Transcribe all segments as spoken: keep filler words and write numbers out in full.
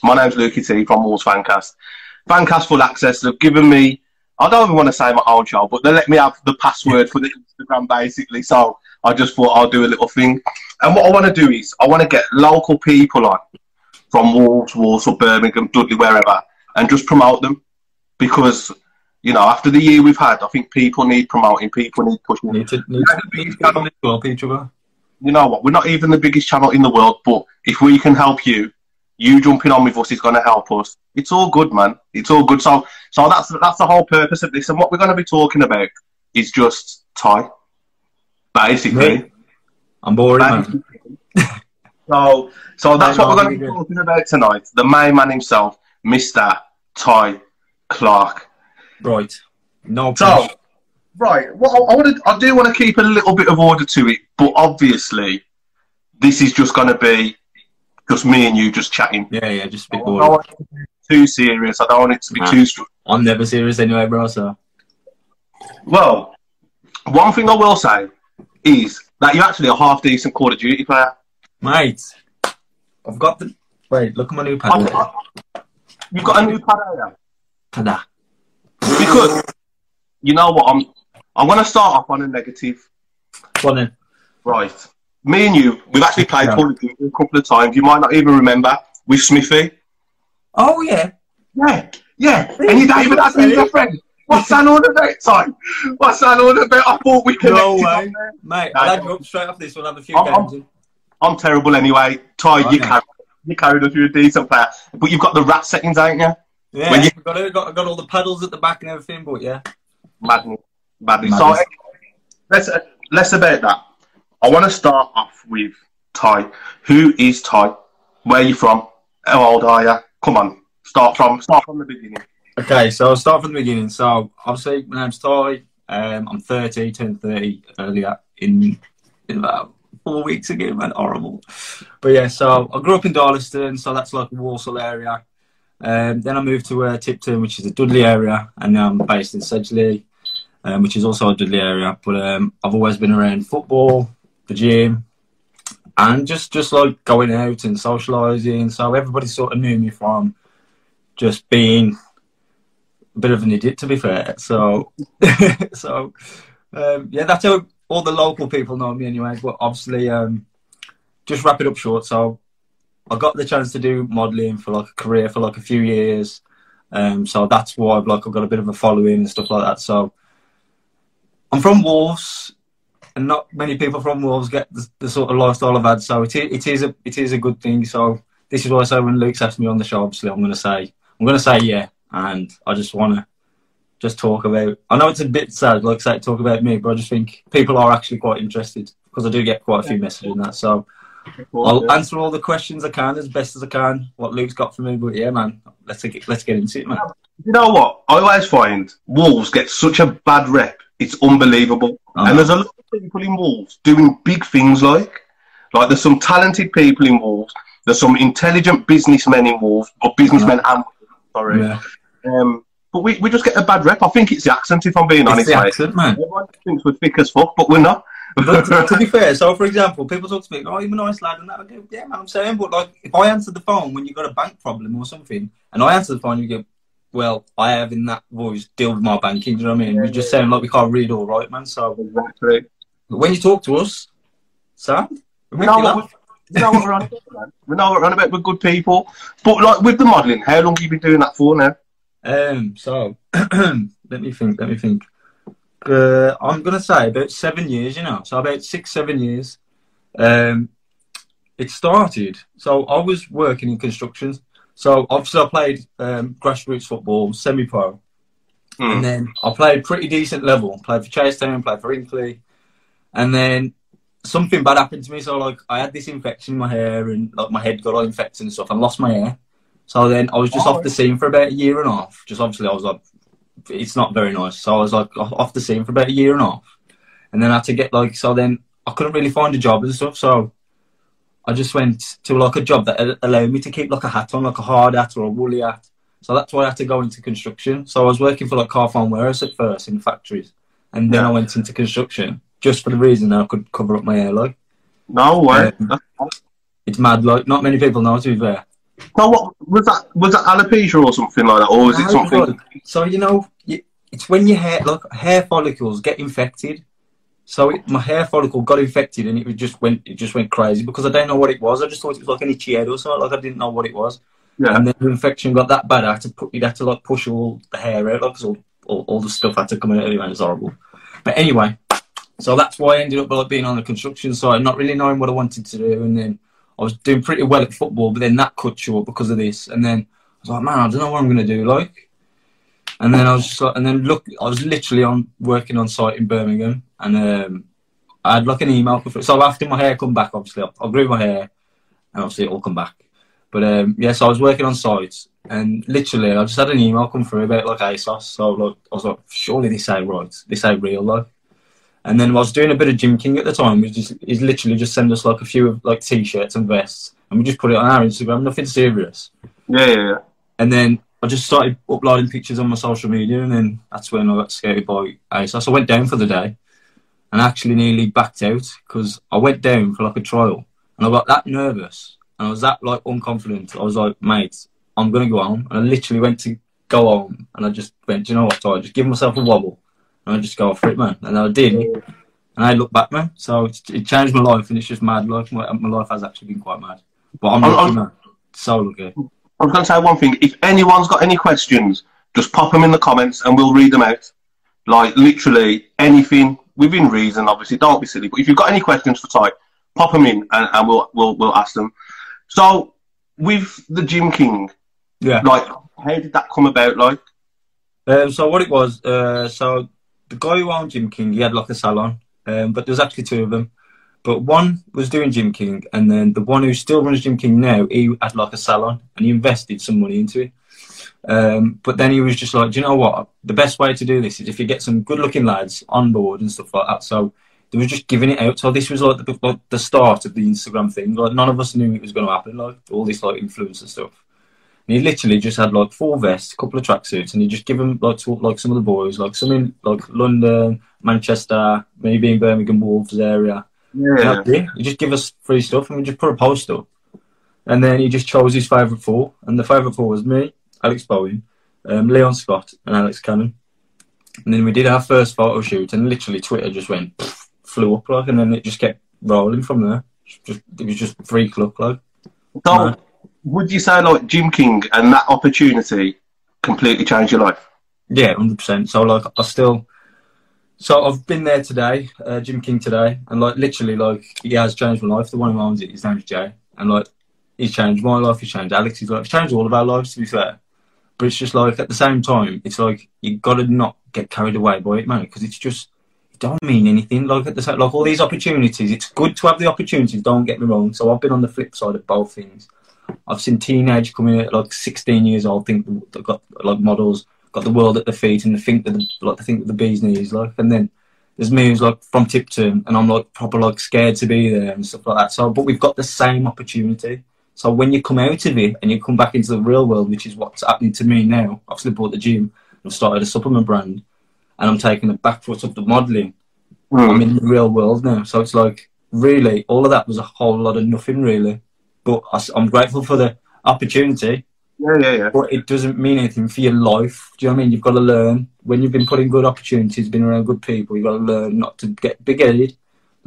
My name's Lukey T from Wolves Fancast. Fancast Full Access. They've given me, I don't even want to say my own show, but they let me have the password for the Instagram basically. So I just thought I'll do a little thing. And what I want to do is I want to get local people on from Wolves, Walsall, Birmingham, Dudley, wherever, and just promote them. Because, you know, after the year we've had, I think people need promoting, people need pushing. Need to, need to, need to help each other. You know what? We're not even the biggest channel in the world, but if we can help you, you jumping on with us is going to help us. It's all good, man. It's all good. So, so that's that's the whole purpose of this. And what we're going to be talking about is just Ty, basically. Me? I'm bored, man. so, so that's what we're going to be talking about tonight. The main man himself, Mister Ty Clarke. Right. No problem. So, right. Well, I, want to, I do want to keep a little bit of order to it, but obviously, this is just going to be just me and you just chatting. Yeah, yeah, just a bit bored. I don't want it to be too serious. I don't want it to be nah. too strong. I'm never serious anyway, bro, so. Well, one thing I will say is that you're actually a half-decent Call of Duty player. Mate, I've got the... Wait, look at my new pad. You've got a new pad, here? Pada. Because, you know what, I'm I'm going to start off on a negative. Go on then. Right. Me and you, we've actually played yeah. Call of Duty a couple of times. You might not even remember. With Smithy. Oh, yeah. Yeah, yeah. And you don't even have me as a friend. What's that all about, Time? What's that all about? I thought we connected. No way. Mate, I'll add you up straight off this. We'll have a few I'm, games I'm, in. I'm terrible anyway. Ty, oh, you, no. carried, you carried us. You're a decent player. But you've got the rat settings, ain't you? Yeah, when you got, it, got, got all the pedals at the back and everything, but yeah. Madness. Madness. So, let's, uh, less about that. I want to start off with Ty. Who is Ty? Where are you from? How old are you? Come on. Start from start from the beginning. Okay, so I'll start from the beginning. So, obviously, my name's Ty. Um, I'm thirty, turned thirty earlier in, in about four weeks ago, man. Horrible. But yeah, so I grew up in Darlaston, so that's like the Walsall area. Um, then I moved to uh, Tipton, which is a Dudley area, and now I'm based in Sedgley, um, which is also a Dudley area. But um, I've always been around football, the gym, and just, just like going out and socialising. So everybody sort of knew me from just being a bit of an idiot, to be fair. So, so um, yeah, that's how all the local people know me anyway. But obviously, um, just wrap it up short. So I got the chance to do modelling for like a career for like a few years. Um, so that's why I've like I've got a bit of a following and stuff like that. So I'm from Wolves, and not many people from Wolves get the, the sort of lifestyle I've had. So it is, it is a it is a good thing. So this is why I say when Luke's asked me on the show, obviously I'm going to say I'm going to say yeah, and I just want to just talk about. I know it's a bit sad, like I say, talk about me, but I just think people are actually quite interested because I do get quite a few messages and that. So I'll answer all the questions I can as best as I can. What Luke's got for me, but yeah, man, let's get let's get into it, man. You know what? I always find Wolves get such a bad rep. It's unbelievable, uh-huh. and there's a lot of people in Wolves doing big things. Like, like there's some talented people in Wolves. There's some intelligent businessmen in Wolves, or businessmen uh-huh. and sorry. Yeah. Um, but we, we just get a bad rep. I think it's the accent, if I'm being it's honest. The accent, man. Everyone thinks we're thick as fuck, but we're not. But to, to be fair, so for example, people talk to me, oh, you're a nice lad, and that. I go, yeah, man, I'm saying, but like, if I answer the phone when you've got a bank problem or something, and I answer the phone, you go, well, I have in that voice deal with my banking. Do you know what I mean? Yeah, we just yeah. sound like we can't read all right, man. So exactly. But when you talk to us, Sam, we know, what, we know what we're on about, man. We know what we're on about. We're good people. But like with the modelling, how long have you been doing that for now? Um, so let me think. Let me think. Uh, I'm gonna say about seven years. You know, so about six, seven years. Um, it started. So I was working in construction. So obviously I played um, grassroots football, semi-pro, mm. and then I played pretty decent level. Played for Chasetown, played for Inkley, and then something bad happened to me. So like I had this infection in my hair, and like my head got all infected and stuff, and lost my hair. So then I was just oh, off the scene for about a year and a half. Just obviously I was like, it's not very nice. So I was like off the scene for about a year and a half, and then I had to get like so then I couldn't really find a job and stuff. So I just went to like a job that allowed me to keep like a hat on, like a hard hat or a woolly hat. So that's why I had to go into construction. So I was working for like Carphone Warehouse at first in factories. And then yeah. I went into construction just for the reason that I could cover up my hair, like. No way. Um, it's mad, like, not many people know, to be fair. So what was that? Was that alopecia or something like that, or was it something? Like, so you know, it's when your hair, like hair follicles get infected. So it, my hair follicle got infected, and it just went, it just went crazy because I didn't know what it was. I just thought it was like an itchy head or something. Like I didn't know what it was. Yeah. And then the infection got that bad. I had to put, you'd have to like push all the hair out, like cause all, all, all the stuff had to come out. Anyway, it was horrible. But anyway, so that's why I ended up like being on the construction side, not really knowing what I wanted to do, and then I was doing pretty well at football, but then that cut short because of this. And then I was like, man, I don't know what I'm going to do, like. And then I was just like, and then look, I was literally on working on site in Birmingham, and um, I had like an email. So after my hair come back, obviously, I, I grew my hair, and obviously it all come back. But um, yeah, so I was working on sites, and literally I just had an email come through about like ASOS. So like, I was like, surely this ain't right, this ain't real, like. And then I was doing a bit of Gym King at the time. We just, he's literally just send us like a few of like t-shirts and vests, and we just put it on our Instagram. Nothing serious. Yeah, yeah, yeah. And then I just started uploading pictures on my social media, and then that's when I got scouted by ASOS. So I went down for the day, and actually nearly backed out because I went down for like a trial, and I got that nervous, and I was that like unconfident. I was like, mate, I'm gonna go home, and I literally went to go home, and I just went, do you know what? So I just give myself a wobble. And I just go for it, man. And I did. And I look back, man. So it, it changed my life, and it's just mad. Like, my, my life has actually been quite mad. But I'm lucky, man. So lucky. I was going to say one thing. If anyone's got any questions, just pop them in the comments and we'll read them out. Like, literally anything within reason, obviously. Don't be silly. But if you've got any questions for Ty, pop them in and, and we'll, we'll, we'll ask them. So, with the Gym King, yeah. Like, how did that come about, like? Um, so what it was, uh, so... the guy who owned Gym King, he had like a salon, um, but there's actually two of them. But one was doing Gym King, and then the one who still runs Gym King now, he had like a salon, and he invested some money into it. Um, but then he was just like, do you know what? The best way to do this is if you get some good-looking lads on board and stuff like that. So they was just giving it out. So this was like the, like the start of the Instagram thing. Like none of us knew it was going to happen. Like all this like influencer stuff. And he literally just had like four vests, a couple of tracksuits, and he just give them like to like some of the boys, like some in like London, Manchester, maybe in Birmingham Wolves area. Yeah. He just give us free stuff, and we just put a post up. And then he just chose his favourite four, and the favourite four was me, Alex Bowen, um, Leon Scott, and Alex Cannon. And then we did our first photo shoot, and literally Twitter just went pff, flew up like, and then it just kept rolling from there. Just, it was just freak look like. So, would you say like Gym King and that opportunity completely changed your life? Yeah, one hundred percent. So like I still, so I've been there today, uh, Gym King today, and like literally like he has changed my life. The one who owns it, his name's Jay, and like he's changed my life, he's changed Alex's life, he's changed all of our lives to be fair. But it's just like at the same time, it's like you got to not get carried away by it, man, because it's just it don't mean anything. Like at the same, like all these opportunities, it's good to have the opportunities. Don't get me wrong. So I've been on the flip side of both things. I've seen teenagers coming at like sixteen years old, think they've got like models, got the world at their feet, and they think that the, like they think that the bee's knees, like. And then there's me who's like from Tipton, and I'm like proper like scared to be there and stuff like that. So, but we've got the same opportunity. So when you come out of it and you come back into the real world, which is what's happening to me now, I've still bought the gym, I've started a supplement brand, and I'm taking the back foot of the modelling. Mm. I'm in the real world now, so it's like really all of that was a whole lot of nothing, really. But I'm grateful for the opportunity. Yeah, yeah, yeah. But it doesn't mean anything for your life. Do you know what I mean? You've got to learn. When you've been put in good opportunities, been around good people, you've got to learn not to get big-headed,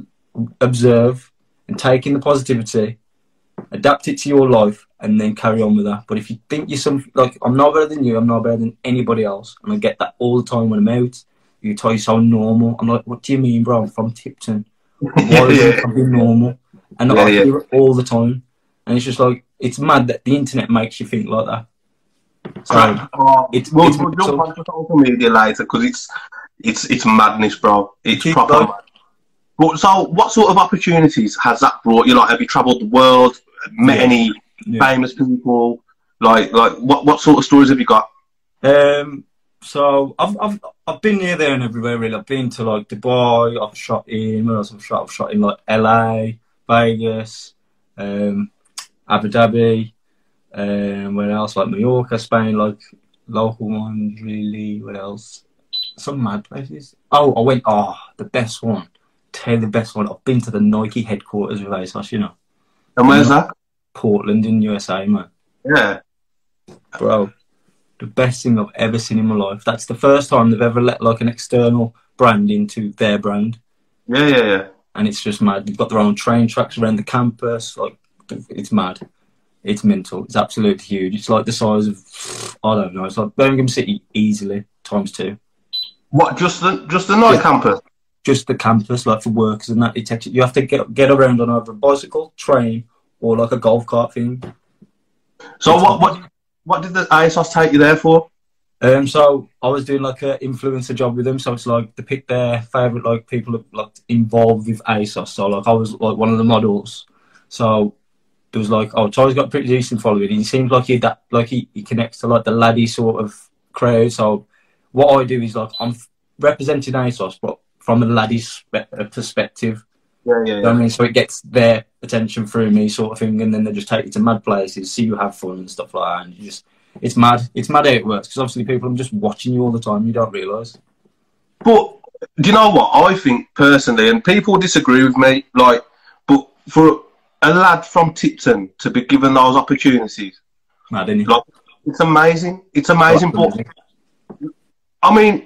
observe, and take in the positivity, adapt it to your life, and then carry on with that. But if you think you're some... Like, I'm not better than you, I'm not better than anybody else. And I get that all the time when I'm out. You tell you so normal. I'm like, what do you mean, bro? I'm from Tipton. Why yeah. I be normal? And yeah, I yeah. hear it all the time. And it's just like, it's mad that the internet makes you think like that. So, uh, it's, we'll, it's we'll jump onto social media later because it's, it's, it's madness, bro. It's Keep proper mad. But, so, what sort of opportunities has that brought you? Like, have you travelled the world, met yeah. any yeah. famous people? Like, like what, what sort of stories have you got? Um, so, I've, I've, I've been here, there and everywhere, really. I've been to, like, Dubai, I've shot in, where else I've shot? I've shot in, like, L A, Vegas, um... Abu Dhabi, um, where else? Like Mallorca, Spain, like local ones, really. What else? Some mad places. Oh, I went, oh, the best one. Tell you the best one. I've been to the Nike headquarters with ASOS, you know. And where's that? Portland in U S A, man. Yeah. Bro, the best thing I've ever seen in my life. That's the first time they've ever let like an external brand into their brand. Yeah, yeah, yeah. And it's just mad. They've got their own train tracks around the campus. Like, it's mad. It's mental. It's absolutely huge. It's like the size of, I don't know, it's like Birmingham City easily, times two. What, just the just the night Yeah. campus? Just the campus, like for workers and that. It takes, you have to get get around on either a bicycle, train, or like a golf cart thing. So what, what what did the ASOS take you there for? Um, so I was doing like an influencer job with them. So it's like they pick their favourite like people like involved with ASOS. So like I was like one of the models. So there was like, oh, Ty's got a pretty decent following. He seems like he that like he, he connects to like the laddie sort of crowd. So what I do is like I'm representing ASOS, but from a laddie's perspective. Yeah, yeah, yeah. You know what I mean? So it gets their attention through me, sort of thing, and then they just take you to mad places, see you have fun and stuff like that. And you just, it's mad. It's mad how it works because obviously people are just watching you all the time. You don't realise. But do you know what I think personally? And people disagree with me. Like, but for a lad from Tipton to be given those opportunities, Mad, isn't it? like, it's amazing. It's amazing. But Absolutely. I mean,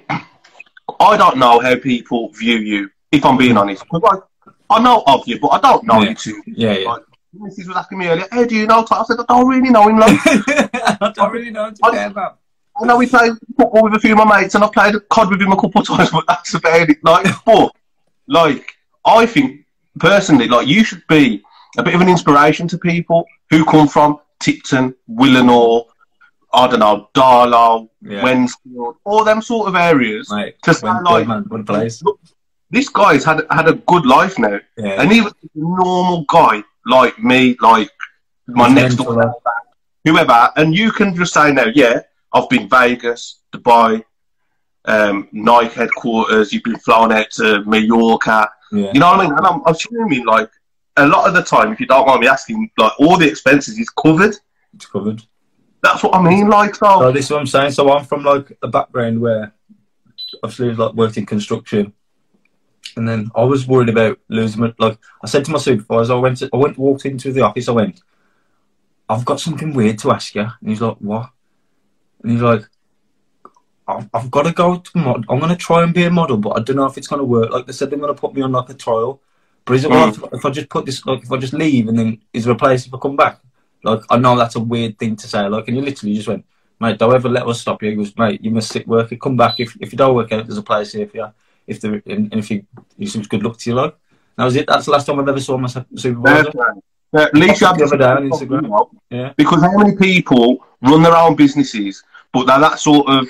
I don't know how people view you. If I'm being honest, 'cause, like, I know of you, but I don't know Yeah. you too. Yeah, yeah. Like, Missus was asking me earlier, "How do you know Ty?" I said, "I don't really know him." Like, I don't really know what to say about. I know we played football with a few of my mates, and I've played C O D with him a couple of times, but that's about it. Like, but like, I think personally, like, you should be a bit of an inspiration to people who come from Tipton, Willenhall, I don't know, Darlow, Yeah. Wensfield, all them sort of areas. Mate, To say, when, like, man, what a place. look, this guy's had had a good life now, Yeah. and he was a normal guy like me, like my It's next mental, door neighbour, whoever, and you can just say now, yeah, I've been Vegas, Dubai, um, Nike headquarters. You've been flown out to Mallorca. Yeah. You know what I mean? And I'm, I'm assuming, like, a lot of the time, if you don't mind me asking, like, all the expenses is covered. It's covered. That's what I mean, like, so. So this is what I'm saying. So I'm from like a background where obviously like worked in construction, and then I was worried about losing my, like I said to my supervisor, I went to, I went walked into the office, I went, I've got something weird to ask you. And he's like, what? And he's like, I've, I've got to go to mod. I'm going to try and be a model, but I don't know if it's going to work. Like they said, they're going to put me on like a trial. But is it Mm. right if, if I just put this, like if I just leave and then is there a place if I come back? Like, I know that's a weird thing to say. Like, and he literally just went, mate, don't ever let us stop you. He goes, mate, you must sit work. Come back. If if you don't work out, there's a place here for you. If there, and, and if you, he seems good luck to you, like. That was it. That's the last time I've ever saw my su- supervisor. Uh, at least you have The other day on to Instagram. Yeah. Because how many people run their own businesses, but they're that sort of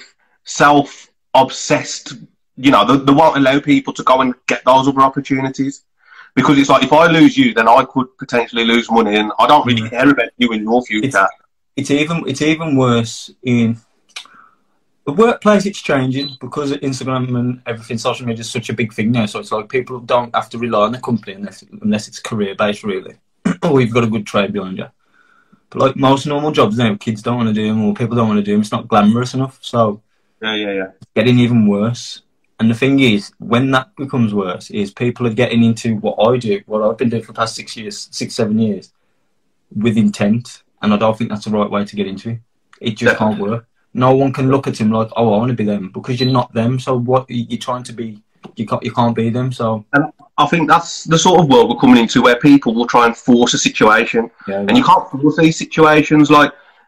self-obsessed, you know, they, they won't allow people to go and get those other opportunities. Because it's like, if I lose you, then I could potentially lose money, and I don't really Mm. care about you in your future. It's even it's even worse in the workplace. It's changing because of Instagram and everything. Social media is such a big thing now, so it's like people don't have to rely on the company unless unless it's career based, really, or you've got a good trade behind you. But like most normal jobs now, kids don't want to do them, or people don't want to do them. It's not glamorous enough, so Yeah, yeah, yeah. it's getting even worse. And the thing is, when that becomes worse, is people are getting into what I do, what I've been doing for the past six years, six seven years, with intent. And I don't think that's the right way to get into it. It just Definitely. can't work. No one can look at him like, oh, I want to be them, because you're not them. So what you're trying to be, you can't, you can't be them. So I think that's the sort of world we're coming into, where people will try and force a situation, yeah, and you can't force these situations. Like,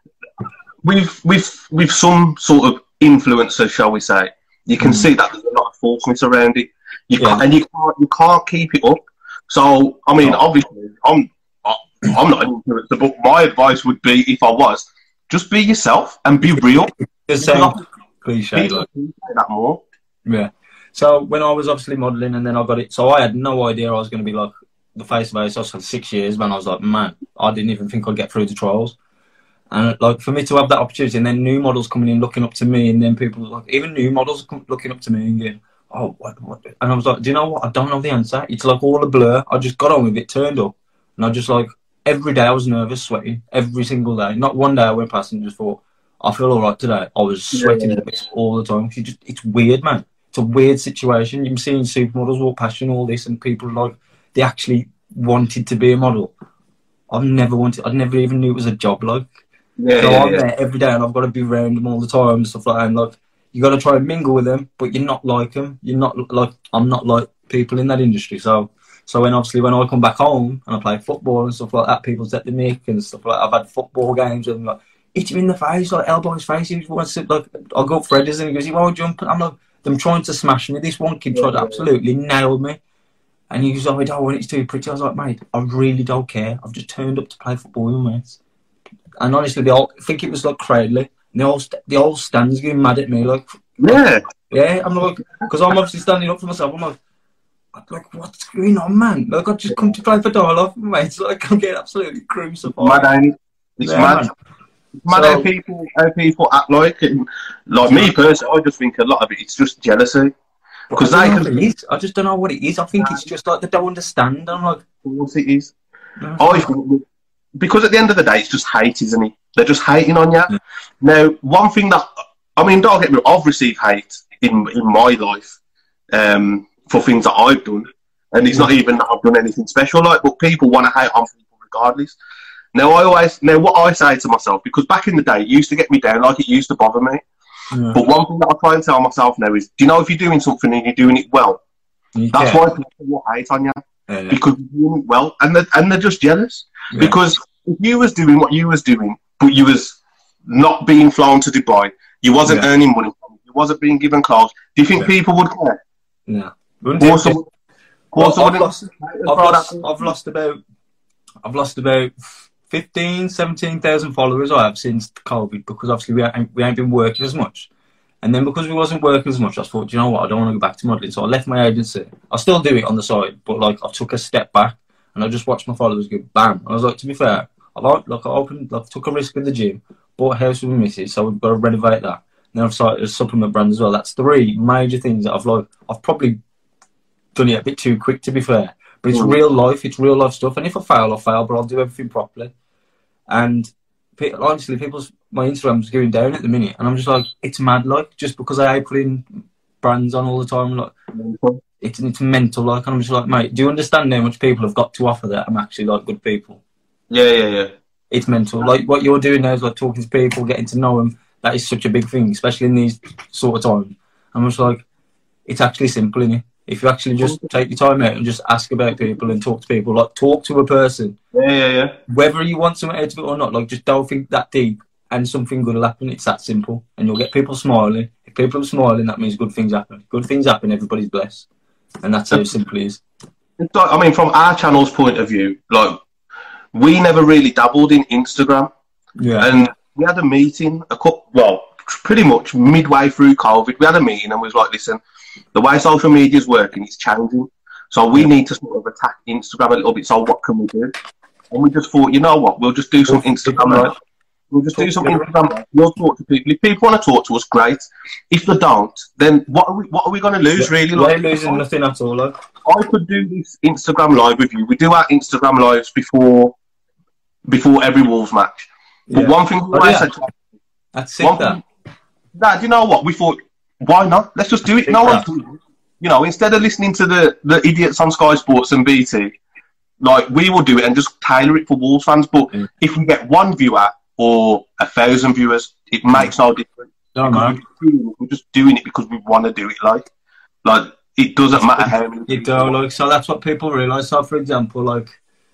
with with with some sort of influencers, shall we say, you can Mm. see that there's a lot of falseness around it. You Yeah. can't, and you can't you can't keep it up. So I mean, No. obviously, I'm I- I'm not an influencer, but my advice would be, if I was, just be yourself and be real. just People saying cliche. people Like, appreciate that more. yeah. So when I was obviously modelling, and then I got it, so I had no idea I was going to be like the face of ASOS for six years. Man, I was like, man, I didn't even think I'd get through the trials. And like for me to have that opportunity, and then new models coming in looking up to me, and then people like even new models come, looking up to me and going, oh, what, what? And I was like, do you know what? I don't know the answer. It's like all a blur. I just got on with it, turned up, and I just like every day I was nervous, sweating every single day. Not one day I went past and just thought, I feel all right today. I was sweating Yeah. a bit all the time. You just, it's weird, man. It's a weird situation. You're seeing supermodels walk past you and all this, and people like they actually wanted to be a model. I've never wanted. I never even knew it was a job. Like, Yeah, so yeah, I'm yeah. there every day, and I've got to be around them all the time and stuff like that. And like, you got to try and mingle with them, but you're not like them. You're not like I'm not like people in that industry. So, so when obviously when I come back home and I play football and stuff like that, people set the mic and stuff like that. I've had football games with them, like hit him in the face, like elbow his face. He wants to like I'll go Fred and he goes, he won't jump. I'm like, them trying to smash me. This one kid Yeah, tried to yeah. absolutely nail me. And he goes, oh, I don't want it too pretty. I was like, mate, I really don't care. I've just turned up to play football with my mates. And honestly, they all, I think it was like Cradley. And the whole, the whole stand's getting mad at me. Like, Yeah. yeah, I'm like, because I'm obviously standing up for myself. I'm like, I'm like, what's going on, man? Like, I've just come to play for Darloff, mate. So like, I'm getting absolutely crucified. Mad, ain't it? It's Yeah, mad. man. It's mad So- how people how people act like it. Like me personally, I just think a lot of it. It's just jealousy. Because I they don't know can. what it is. I just don't know what it is. I think it's just like they don't understand. I'm like, What it is. no, I think because at the end of the day, it's just hate, isn't it? They're just hating on you. Yeah. Now, one thing that I mean, don't get me wrong, I've received hate in in my life um, for things that I've done, and it's not even that I've done anything special. Like, but people want to hate on people regardless. Now, I always now what I say to myself, because back in the day, it used to get me down, like it used to bother me. yeah. But one thing that I try and tell myself now is, do you know if you're doing something and you're doing it well? You That's care. why people will hate on you. Yeah, yeah. Because you're doing it well, and they're, and they're just jealous. Yeah. Because if you was doing what you was doing, but you was not being flown to Dubai, you wasn't Yeah. earning money from it, you wasn't being given clothes, do you think Yeah. people would care? No. Wouldn't it Also, just- Well, also I've wouldn't- lost, I've lost, I've lost about, I've lost about fifteen, seventeen thousand followers I have since COVID, because obviously we ain't, we ain't been working as much. And then because we wasn't working as much, I thought, do you know what, I don't want to go back to modelling. So I left my agency. I still do it on the side, but like I took a step back and I just watched my followers go bam. And I was like, to be fair, I like, like I opened, like took a risk in the gym, bought a house with my missus, so we've got to renovate that. And then I've started a supplement brand as well. That's three major things that I've like, I've probably done it a bit too quick, to be fair. But it's Mm. real life, it's real life stuff. And if I fail, I fail, but I'll do everything properly. And pe- honestly, people's my Instagram's going down at the minute, and I'm just like, it's mad, like just because I put in brands on all the time, like it's it's mental, like. And I'm just like, mate, do you understand how much people have got to offer that I'm actually like good people? Yeah, yeah, yeah. It's mental. Like what you're doing now is like talking to people, getting to know them. That is such a big thing, especially in these sort of times. I'm just like, it's actually simple, innit? If you actually just take your time out and just ask about people and talk to people, like talk to a person, Yeah, yeah, yeah. whether you want something out of it or not, like just don't think that deep and something good will happen. It's that simple. And you'll get people smiling. If people are smiling, that means good things happen. Good things happen, everybody's blessed. And that's how simple it is. It's like, I mean, from our channel's point of view, like, we never really dabbled in Instagram. Yeah. And we had a meeting, a couple, well, pretty much midway through COVID, we had a meeting and we was like, listen, the way social media is working, it's changing. So we need to sort of attack Instagram a little bit. So what can we do? And we just thought, you know what, we'll just do some Instagram live. We'll just do some Instagram live. We'll talk to people. If people want to talk to us, great. If they don't, then what are we, what are we going to lose, really? We're Like, losing nothing at all, like. I could do this Instagram live with you. We do our Instagram lives before before every Wolves match. But Yeah. one thing Oh, I yeah. said, That's sick, one that. thing, Dad, you know what? We thought, why not? Let's just do it. Think No that. one's doing it. You know, instead of listening to the, the idiots on Sky Sports and B T, like, we will do it and just tailor it for Wolves fans. But Mm. if we get one viewer or a thousand viewers, it makes no difference. No, Because man. we're, doing it, we're just doing it because we want to do it. Like, like it doesn't matter how many. You do, like, so that's what people realise. So, for example, like,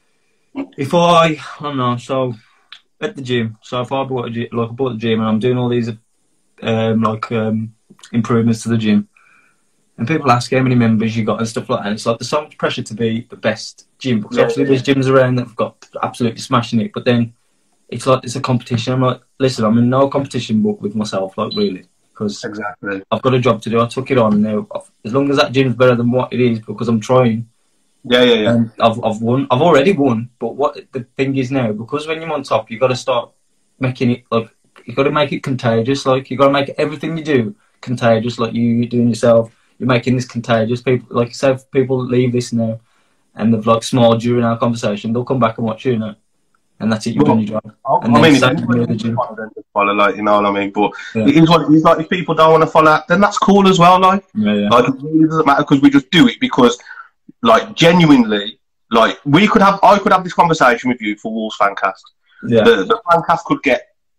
if I, I don't know, so at the gym, so if I bought a gym, like, I bought the gym and I'm doing all these, um, like, um, improvements to the gym, and people ask how many members you got and stuff like that, and it's like there's so much pressure to be the best gym, because Yeah, obviously yeah. there's gyms around that have got absolutely smashing it, but then it's like it's a competition. I'm like, listen, I'm in no competition book with myself, like, really, because Exactly. I've got a job to do. I took it on, and now, I've- as long as that gym's better than what it is, because I'm trying, Yeah, yeah, yeah. and I've I've won. I've already won. But what the thing is now, because when you're on top, you got to start making it like you got to make it contagious. Like you got to make everything you do contagious. Like you you're doing yourself, you're making this contagious. People like say if people leave this now, and they've like smiled during our conversation, they'll come back and watch you now, and that's it. You've done your job. I And mean, then if same anybody with the wants to gym. follow, then just follow, like, you know what I mean? But Yeah. it is what it is. Like, if people don't want to follow, then that's cool as well. Like, Yeah, yeah. like it really doesn't matter because we just do it because, like, genuinely, like, we could have, I could have this conversation with you for Wolves Fancast. Yeah. The, the Fancast could get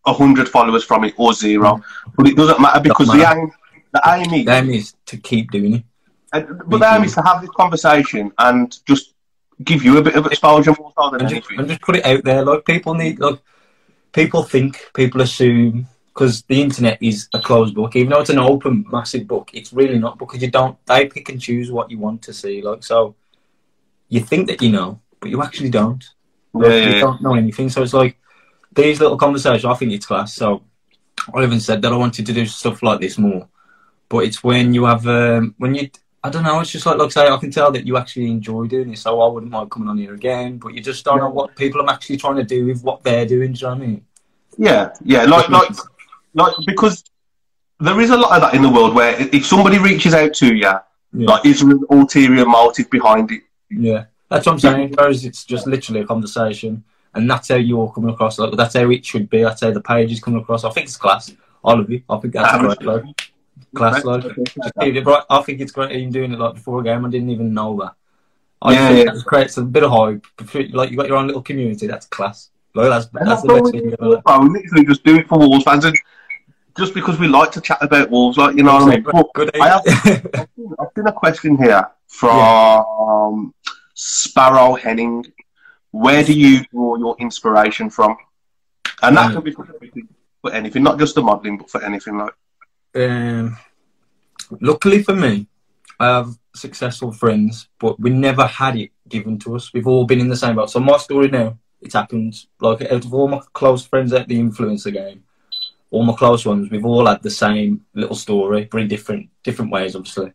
a hundred followers from it or zero, but it doesn't matter because the aim, the aim is, the aim is to keep doing it. And, but the aim is to have this conversation and just give you a bit of exposure more so than and anything. Just, and just put it out there. Like people need, like people think, people assume, because the internet is a closed book. Even though it's an open, massive book, it's really not, because you don't. They pick and choose what you want to see. Like so, you think that you know, but you actually don't. Like, yeah, yeah, you yeah. don't know anything. So it's like these little conversations. I think it's class. So I even said that I wanted to do stuff like this more. But it's when you have, um, when you, I don't know, it's just like, like I say, I can tell that you actually enjoy doing it, so I wouldn't mind coming on here again, but you just don't know what people are actually trying to do with what they're doing, do you know what I mean? Yeah, yeah, like, like, like, because there is a lot of that in the world where if somebody reaches out to you, yeah. like, is there an ulterior motive behind it? Yeah, that's what I'm saying, whereas it's just literally a conversation, and that's how you're coming across, like, that's how it should be, that's how the page is coming across. I think it's class, I love it, I think that's um, great, like. Class, like, just keep it right. I think it's great even doing it like before a game. I didn't even know that. I yeah, think yeah. that creates a bit of hype. Like you got your own little community. That's class. Like that's, that's, that's the best thing. We, we literally just do it for Wolves fans, and just because we like to chat about Wolves, like you know what I mean. But Good I have, I've, seen, I've seen a question here from yeah. Sparrow Henning. Where do you draw your inspiration from? And that yeah. can be for anything, for anything, not just the modelling, but for anything like. Um, luckily for me, I have successful friends, but we never had it given to us. We've all been in the same boat. So my story now, it's happened. Like out of all my close friends at the influencer game, all my close ones, we've all had the same little story, but in different different ways, obviously.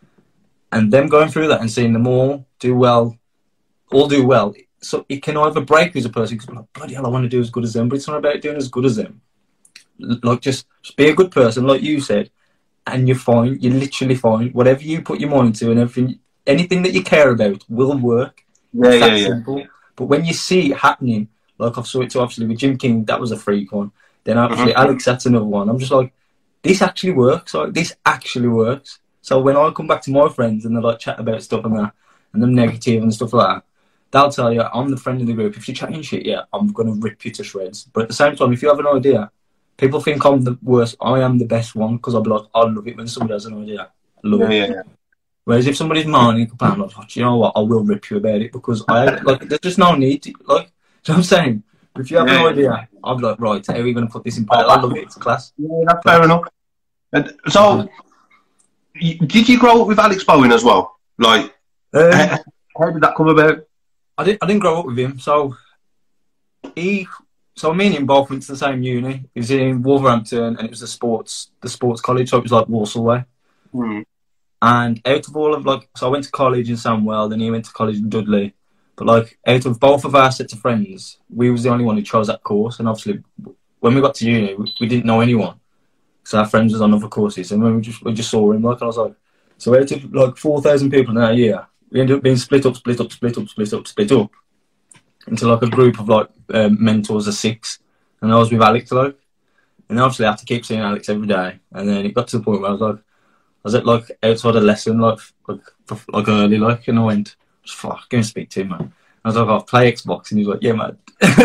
And them going through that and seeing them all do well, all do well. So it can either break you as a person because like, bloody hell, I want to do as good as them, but it's not about doing as good as them. Like just, just be a good person, like you said, and you're fine. You're literally fine. Whatever you put your mind to and everything, anything that you care about will work. Yeah, it's yeah, that yeah. simple. But when you see it happening, like I've saw it too, obviously with Jim King, that was a freak one. Then obviously mm-hmm. Alex, that's another one. I'm just like, this actually works. Like this actually works. So when I come back to my friends and they like chat about stuff and that, and them negative and stuff like that, they'll tell you, I'm the friend in the group. If you're chatting shit, yeah, I'm gonna rip you to shreds. But at the same time, if you have an idea. People think I'm the worst. I am the best one because I'll be like, I love it when somebody has an idea. I love yeah, it. Yeah, yeah. Whereas if somebody's moaning, I'm like, oh, you know what? I will rip you about it because I like. There's just no need. To, like, do you know what I'm saying? If you have yeah, an idea, I'll be like, right, how are we going to put this in place? I love it. It's class. Yeah, that's fair enough. And so, mm-hmm. did you grow up with Alex Bowen as well? Like, um, how, how did that come about? I didn't. I didn't grow up with him. So he. So me and him both went to the same uni. He was in Wolverhampton, and it was the sports, the sports college. So it was like Walsall way. Mm. And out of all of like, so I went to college in Sandwell, then he went to college in Dudley. But like, out of both of our sets of friends, we was the only one who chose that course. And obviously, when we got to uni, we, we didn't know anyone, so our friends was on other courses. And when we just we just saw him, like I was like, so out of like four thousand people in our year, we ended up being split up, split up, split up, split up, split up. Into like a group of like um, mentors of six, and I was with Alex like, and obviously I had to keep seeing Alex every day, and then it got to the point where I was like, I was at like outside a lesson like like like early like, and I went, fuck, go and speak to him, man. I was like, I'll play Xbox, and he was like, yeah, man.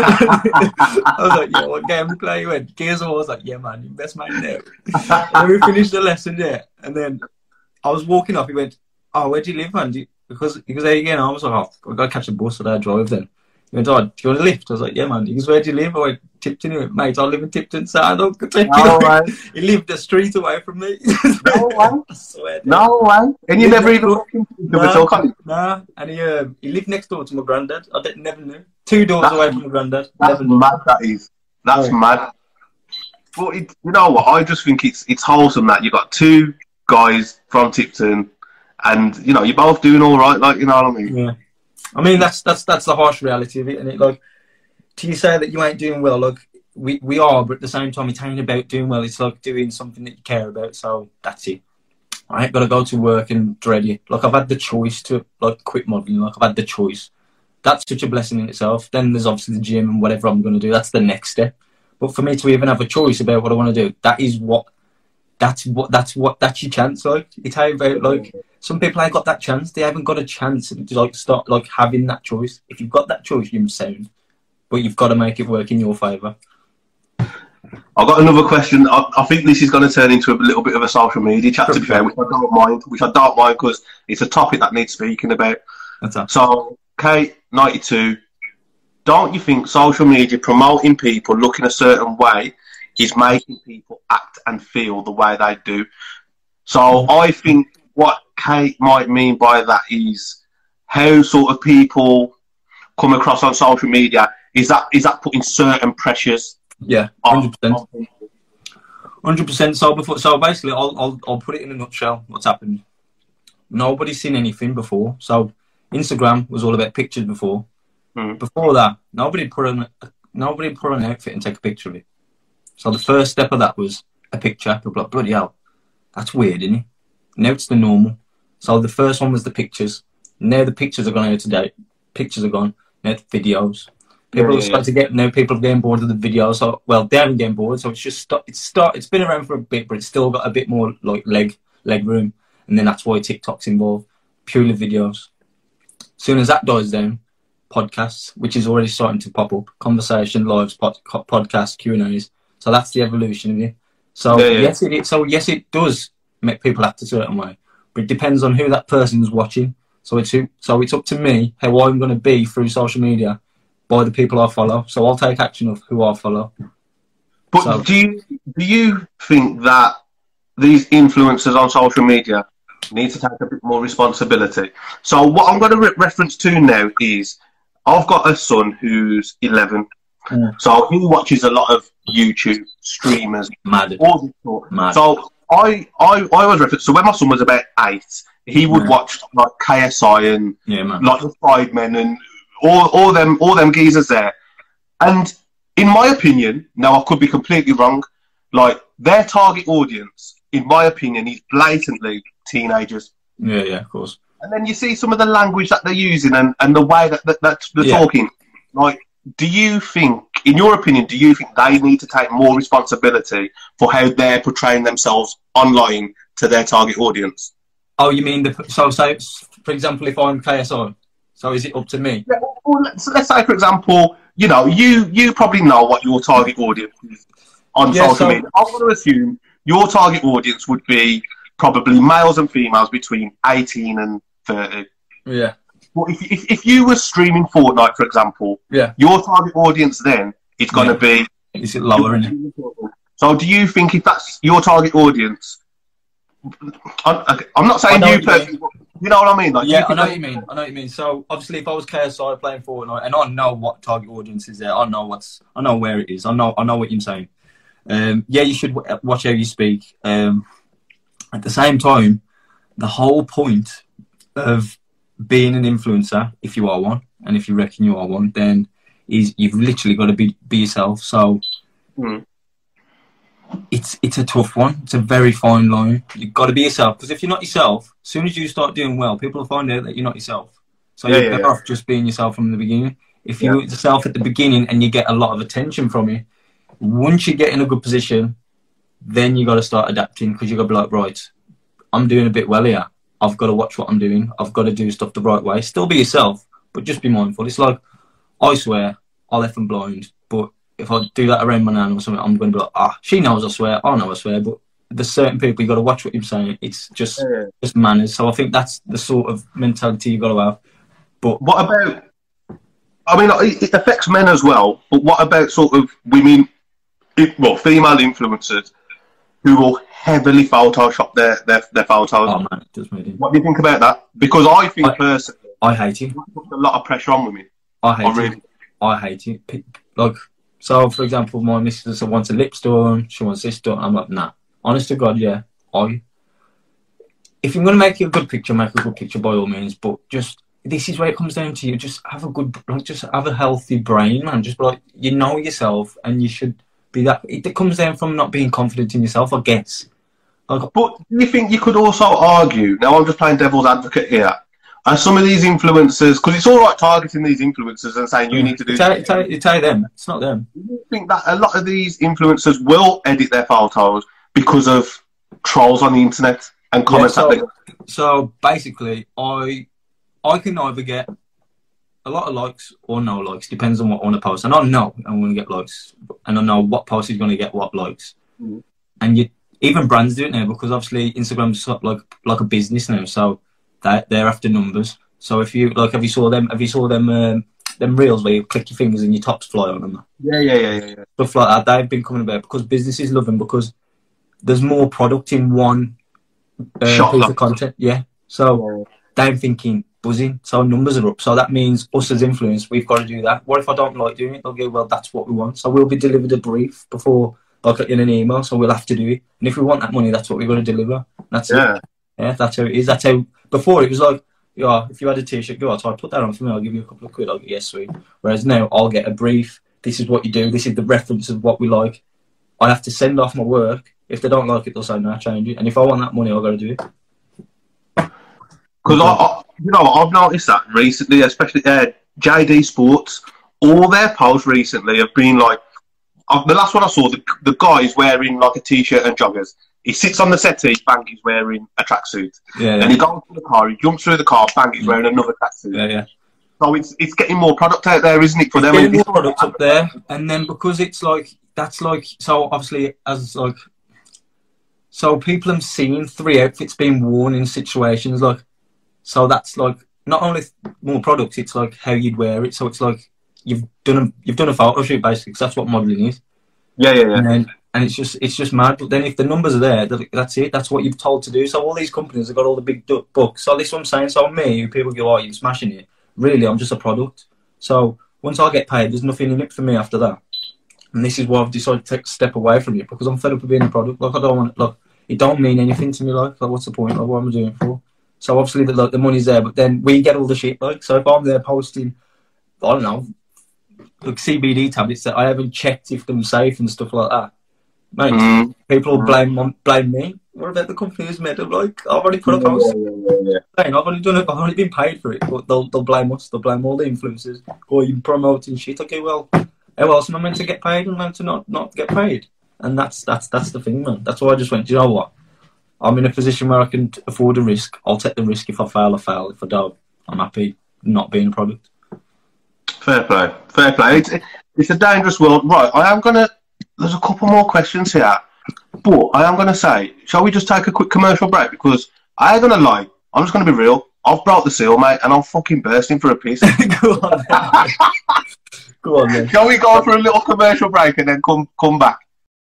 I was like, yeah, what game we play? He went, Gears of War. I was like, yeah, man, you best mate now. And then we finished the lesson there, and then I was walking off. He went, oh, where do you live, man? Do you, because because there again, I was like, oh, I gotta catch a bus, so I drive then. He went, oh, do you want to lift? I was like, yeah, man. He goes, where do you live? I went, Tipton. He went, mate, I live in Tipton. So I don't take no you. Way. He lived a street away from me. No way. I swear. No way. And you never even looked into the Nah, nah. And he, uh, he lived next door to my granddad. I didn't, never knew. Two doors that's, away from my granddad. That's never mad, that is. That's oh. mad. But it, you know what? I just think it's it's wholesome that you got two guys from Tipton and, you know, you're both doing all right, like, you know what I mean? Yeah. I mean, that's that's that's the harsh reality of it, and it like to you say that you ain't doing well, like we, we are, but at the same time, it ain't about doing well. It's like doing something that you care about. So that's it. I ain't got to go to work and dread it. Like I've had the choice to like quit modelling. Like I've had the choice. That's such a blessing in itself. Then there's obviously the gym and whatever I'm going to do. That's the next step. But for me to even have a choice about what I want to do, that is what. That's what. That's what. That's your chance. Like it's how about like. Some people ain't got that chance. They haven't got a chance to like start like having that choice. If you've got that choice, you're sound, but you've got to make it work in your favour. I've got another question. I, I think this is going to turn into a little bit of a social media chat, to be fair, which I don't mind. Which I don't mind because it's a topic that needs speaking about. That's so, Kate ninety-two, don't you think social media promoting people looking a certain way is making people act and feel the way they do? So, mm-hmm. I think what Kate might mean by that is how sort of people come across on social media. Is that is that putting certain pressures? Yeah, hundred percent. Hundred percent. So before, so basically, I'll I'll I'll put it in a nutshell. What's happened? Nobody's seen anything before. So Instagram was all about pictures before. Mm. Before that, nobody put on nobody put on an outfit and take a picture of it. So the first step of that was a picture. People were like, bloody hell, that's weird, isn't it? Now it's the normal. So the first one was the pictures. Now the pictures are gone out today. Pictures are gone. Now the videos. People yeah, are starting yeah. to get now. People are getting bored of the videos. So well, they haven't getting bored. So it's just start, it's start. It's been around for a bit, but it's still got a bit more like leg leg room. And then that's why TikTok's involved. Purely videos. As soon as that dies down, podcasts, which is already starting to pop up, conversation, lives, pod, podcasts, Q and A's. So that's the evolution of it. So yeah, yeah. yes, it so yes, it does make people act a certain way, but it depends on who that person's watching. So it's who, so it's up to me how I'm going to be through social media. By the people I follow, so I'll take action of who I follow. But so, do you do you think that these influencers on social media need to take a bit more responsibility? So what I'm going to re reference to now is I've got a son who's eleven, yeah. so he watches a lot of YouTube streamers. Mad. All this sort. Mad. So I I I was reference. So when my son was about eight, he would yeah. watch like K S I and yeah, man. like the Sidemen and. All, all them, all them geezers there, and in my opinion, now I could be completely wrong. Like their target audience, in my opinion, is blatantly teenagers. Yeah, yeah, of course. And then you see some of the language that they're using and, and the way that, that, that they're yeah. talking. Like, do you think, in your opinion, do you think they need to take more responsibility for how they're portraying themselves online to their target audience? Oh, you mean the so so? For example, if I'm K S I. So is it up to me? Yeah, well, let's, let's say, for example, you know, you you probably know what your target audience is on yeah, social so, media. I'm going to assume your target audience would be probably males and females between eighteen and thirty. Yeah. Well, if, if, if you were streaming Fortnite, for example, yeah, your target audience then is going to yeah. be... Is it lower, isn't it? So do you think if that's your target audience... I'm, I'm not saying you personally... You know what I mean? Like, yeah, I know what you mean. I know what you mean. So obviously, if I was K S I playing Fortnite, and I know what target audience is there, I know what's, I know where it is. I know, I know what you're saying. Um, yeah, you should w watch how you speak. Um, at the same time, the whole point of being an influencer, if you are one, and if you reckon you are one, then is you've literally got to be be yourself. So. Mm. It's it's a tough one. It's a very fine line. You've got to be yourself, because if you're not yourself, as soon as you start doing well, people will find out that you're not yourself. So yeah, you're yeah, better yeah. off just being yourself from the beginning. If you're yeah. yourself at the beginning and you get a lot of attention from it, once you get in a good position, then you got to start adapting, because you got to be like, right, I'm doing a bit well here. I've got to watch what I'm doing. I've got to do stuff the right way. Still be yourself, but just be mindful. It's like, I swear, I'll F and blind, but if I do that around my nan or something, I'm going to be like, ah, she knows I swear, I know I swear, but there's certain people, you got to watch what you're saying. It's just yeah. just manners. So I think that's the sort of mentality you got to have. But what about, I mean, it affects men as well, but what about sort of women, well, female influencers who will heavily Photoshop their, their, their photos? Oh man, it does me in. What do you think about that? Because I think I, personally, I hate it. It puts a lot of pressure on women. I hate I really, it. I hate it. Like, so for example, my missus wants a lips done, she wants this done. I'm like, nah. Honest to God, yeah. I. If you're gonna make a good picture, make a good picture by all means. But just this is where it comes down to you. Just have a good, like, just have a healthy brain, man. Just like, you know yourself, and you should be that. It comes down from not being confident in yourself, I guess. Like, but do you think you could also argue? Now I'm just playing devil's advocate here. Are some of these influencers, because it's all right targeting these influencers and saying you need to do... Tell, tell, you tell them, it's not them. Do you think that a lot of these influencers will edit their photos because of trolls on the internet and comments yeah, so, that they... So basically, I I can either get a lot of likes or no likes, depends on what I want to post. And I know I'm going to get likes, and I know what post is going to get what likes. Mm. And you, even brands do it now, because obviously Instagram's sort of like like a business now, so they they're after numbers. So if you like, have you saw them? Have you saw them? Um, them reels where you click your fingers and your tops fly on them? Yeah, yeah, yeah, yeah, yeah. Stuff like that. They've been coming about because businesses love them, because there's more product in one uh, Shot piece like. of content. Yeah. So they're thinking buzzing. So numbers are up. So that means us as influence, we've got to do that. What if I don't like doing it? They'll go, well, that's what we want. So we'll be delivered a brief before, like in an email. So we'll have to do it. And if we want that money, that's what we've got to deliver. That's yeah. it. Yeah, that's how it is. That's how, before it was like, yeah, if you had a t-shirt, go out, I'll put that on for me, I'll give you a couple of quid, I'll get, yes, sweet. Whereas now, I'll get a brief, this is what you do, this is the reference of what we like. I have to send off my work. If they don't like it, they'll say, no, change it. And if I want that money, I've got to do it. Because, I, I, you know, I've noticed that recently, especially uh, J D Sports, all their posts recently have been like, uh, the last one I saw, the, the guy is wearing like a t-shirt and joggers. He sits on the settee, bang, he's wearing a tracksuit. Yeah, Then yeah. he goes to the car, he jumps through the car, bang, he's wearing another tracksuit. Yeah, yeah. So it's it's getting more product out there, isn't it, for them? Getting more product up there, and then because it's like, that's like, so obviously as like, so people have seen three outfits being worn in situations like, so that's like, not only more product, it's like how you'd wear it. So it's like, you've done a, you've done a photo shoot basically, because that's what modelling is. Yeah, yeah, yeah. And then, And it's just it's just mad. But then if the numbers are there, that's it. That's what you've told to do. So all these companies have got all the big books. So this is what I'm saying. So me, people go, oh, you're smashing it. Really, I'm just a product. So once I get paid, there's nothing in it for me after that. And this is why I've decided to take a step away from it, because I'm fed up of being a product. Like, I don't want like it don't mean anything to me. Like, like what's the point? Like, what am I doing it for? So obviously the, like, the money's there, but then we get all the shit. Like, so if I'm there posting, I don't know, like C B D tablets that I haven't checked if they're safe and stuff like that. Mate, mm. people will blame blame me. What about the company who's made it? Like, I've already put a post. Yeah, yeah, yeah, yeah. I've only done it. I've only been paid for it, but they'll they'll blame us. They'll blame all the influencers. Or you promoting shit. Okay, well, how else am I meant to get paid and meant to not not get paid? And that's that's that's the thing, man. That's why I just went. Do you know what? I'm in a position where I can afford a risk. I'll take the risk. If I fail, I fail. If I don't, I'm happy not being a product. Fair play. Fair play. It's, it's a dangerous world. Right, I am gonna. There's a couple more questions here, but I am going to say, shall we just take a quick commercial break? Because I ain't going to lie, I'm just going to be real. I've brought the seal, mate, and I'm fucking bursting for a piece. Go on, then. Go on, then. Shall we go for a little commercial break and then come come back?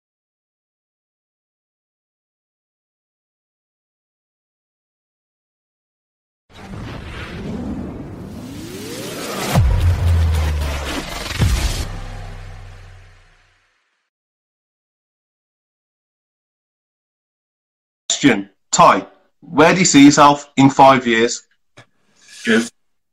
Question, Ty, where do you see yourself in five years? Jim?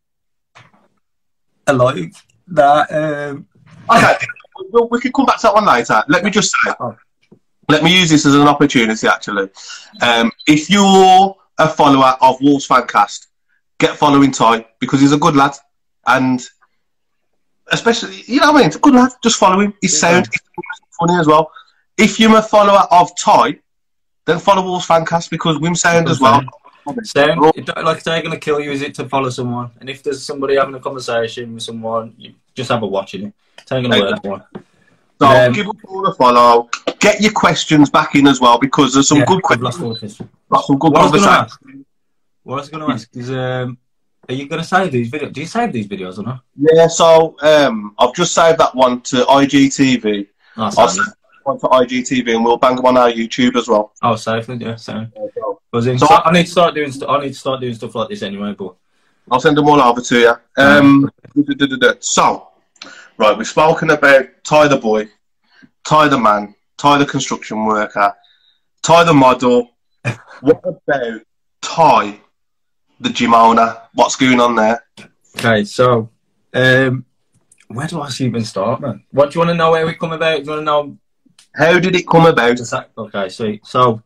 Hello. That, um... Okay, we, we can come back to that one later. Let me just say, oh. let me use this as an opportunity, actually. Um, if you're a follower of Wolves Fancast, get following Ty, because he's a good lad. And especially, you know what I mean? It's a good lad. Just follow him. He's yeah. sound. He's funny as well. If you're a follower of Ty, then follow Wolves Fancast, because Wim sound as well. Sound, like they're going to kill you, is it to follow someone? And if there's somebody having a conversation with someone, you just have a watch in it. It's ain't going to work for one. So um, give us all a follow. Get your questions back in as well, because there's some yeah, good questions. Lost some good what conversation. What I was going to ask is, um, are you going to save these videos? Do you save these videos or not? Yeah, so um, I've just saved that one to I G T V. Oh, I'll save one to I G T V, and we'll bang them on our YouTube as well. Oh, safe, yeah, same. So, so I need to start doing. I need to start doing stuff like this anyway. But I'll send them all over to you. Um, so, right, we've spoken about Ty the boy, Ty the man, Ty the construction worker, Ty the model. What about Ty the gym owner? What's going on there? Okay, so um, where do I even start, man? What do you want to know? Where we come about? Do you want to know? How did it come about? Okay, so so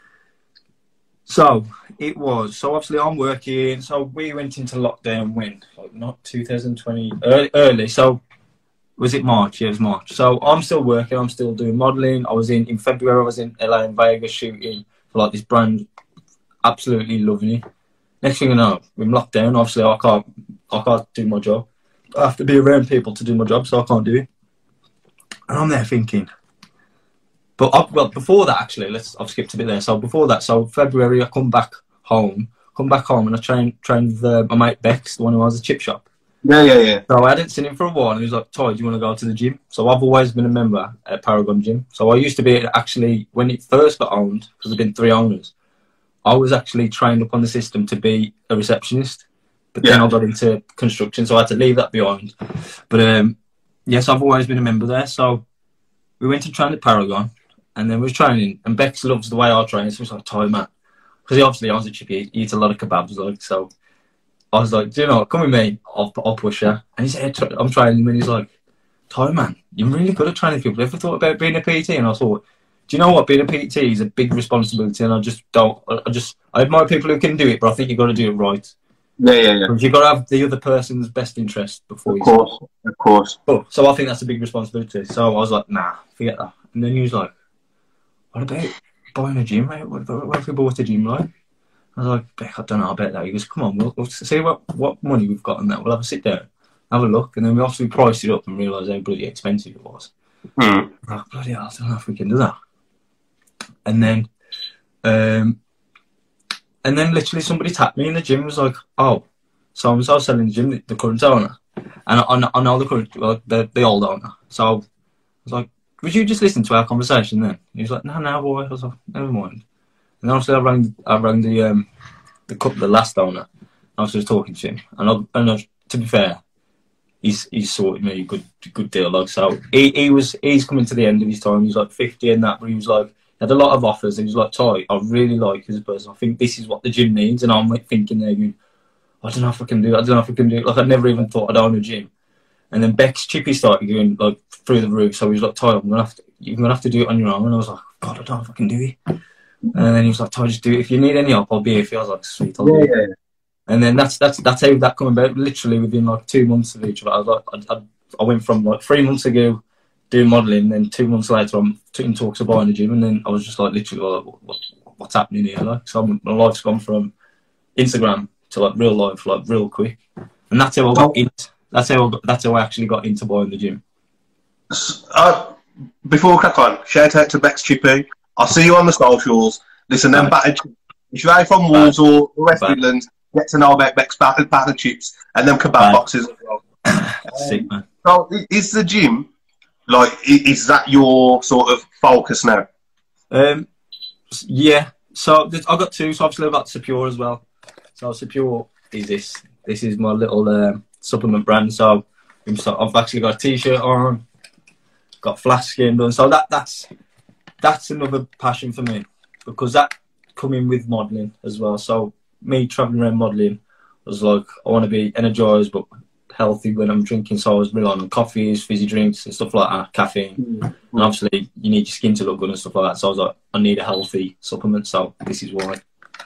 so it was so obviously I'm working. So we went into lockdown when, like, not two thousand twenty, early, early. So was it March? Yeah, it was March. So I'm still working. I'm still doing modelling. I was in in February. I was in L A and Vegas shooting for like this brand. Absolutely loving it. Next thing you know, we're locked down. Obviously, I can't I can't do my job. I have to be around people to do my job, so I can't do it. And I'm there thinking, but I, well, before that actually, let's I've skipped a bit there. So before that, so February, I come back home, come back home, and I train train with uh, my mate Bex, the one who has a chip shop. Yeah, yeah, yeah. So I hadn't seen him for a while, and he was like, "Ty, do you want to go to the gym?" So I've always been a member at Paragon Gym. So I used to be actually when it first got owned, because there've been three owners. I was actually trained up on the system to be a receptionist, but yeah. then I got into construction, so I had to leave that behind. But um, yes, I've always been a member there. So we went to train at Paragon, and then we was training. And Bex loves the way I train, so he was like, "Ty, man," because he obviously owns a chippy, he eats a lot of kebabs, like so. I was like, "Do you know what? Come with me. I'll, I'll push you." And he said, "I'm training him," and he's like, "Ty, man, you're really good at training people. Ever thought about being a P T?" And I thought, do you know what? Being a P T is a big responsibility, and I just don't. I just I admire people who can do it, but I think you've got to do it right. Yeah, yeah, yeah. You've got to have the other person's best interest before of you. Of course, start. Of course. Oh, so I think that's a big responsibility. So I was like, nah, forget that. And then he was like, "What about buying a gym, mate? What, what if we bought a gym, like?" I was like, "Beck, I don't know about that." He goes, "Come on, we'll, we'll see what, what money we've got on that. We'll have a sit down, have a look." And then we obviously priced it up and realised how bloody expensive it was. Mm. Like, bloody hell, I don't know if we can do that. And then, um, and then literally somebody tapped me in the gym and was like, "Oh, so I was selling the gym, the, the current owner." And I, I know the current, well, the, the old owner. So I was like, "Would you just listen to our conversation then?" And he was like, "No, no, boy." I was like, "Never mind." And obviously I rang, I rang the um, the couple, the last owner. I was just talking to him, and I, and I, to be fair, he's he's sorted me a good good deal. Like so, he he was he's coming to the end of his time. He's like fifty and that, but he was like had a lot of offers. He was like, "Ty, I really like you as a person. I think this is what the gym needs." And I'm like thinking there, going, I don't know if I can do it. I don't know if I can do it. Like I never even thought I'd own a gym. And then Beck's chippy started going like through the roof. So he was like, "Ty, I'm gonna have to, you're gonna have to do it on your own." And I was like, "God, I don't know if I can do it." And then he was like, "Ty, just do it. If you need any help, I'll be here." I was like, "Sweet, I'll yeah, do it." Yeah. And then that's that's that's how that came about. Literally within like two months of each other. I was like, I, I, I went from like three months ago doing modelling, then two months later I'm in talks of buying a gym, and then I was just like literally like, what, what's happening here? Like, so I'm, my life's gone from Instagram to like real life, like real quick, and that's how I got in. That's how I got, that's how I actually got into buying the gym. Uh, before we crack on, shout out to Bex Chippy. I'll see you on the socials. Listen, them battered chips. If you're out from Wolves or West Bad. Midlands, get to know about Bex battered, battered chips and them kebab Bad. boxes as well. Sick, man. So, is the gym, like, is that your sort of focus now? Um, yeah. So, I've got two. So, obviously, I've got Secure as well. So, Secure is this. This is my little um, supplement brand. So, I've actually got a T-shirt on, got flash skin done. So, that that's that's another passion for me, because that coming with modelling as well. So, me travelling around modelling was like, I want to be energised but healthy when I'm drinking. So I was relying on coffees, fizzy drinks and stuff like that, caffeine. Mm-hmm. And obviously you need your skin to look good and stuff like that. So I was like, I need a healthy supplement. So this is why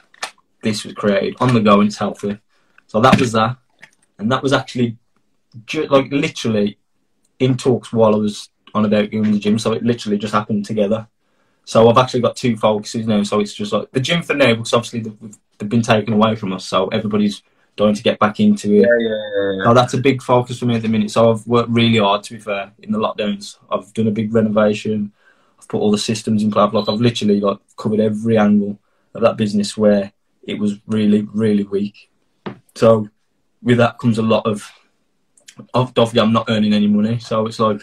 this was created. On the go and it's healthy. So that was that. And that was actually ju- like literally in talks while I was on about going to the gym. So it literally just happened together. So I've actually got two focuses now. So it's just like the gym for now, because obviously they've, they've been taken away from us. So everybody's trying to get back into it. Yeah, yeah, yeah, yeah. So that's a big focus for me at the minute. So I've worked really hard, to be fair, in the lockdowns. I've done a big renovation. I've put all the systems in place. Like I've literally like covered every angle of that business where it was really, really weak. So with that comes a lot of, obviously I'm not earning any money. So it's like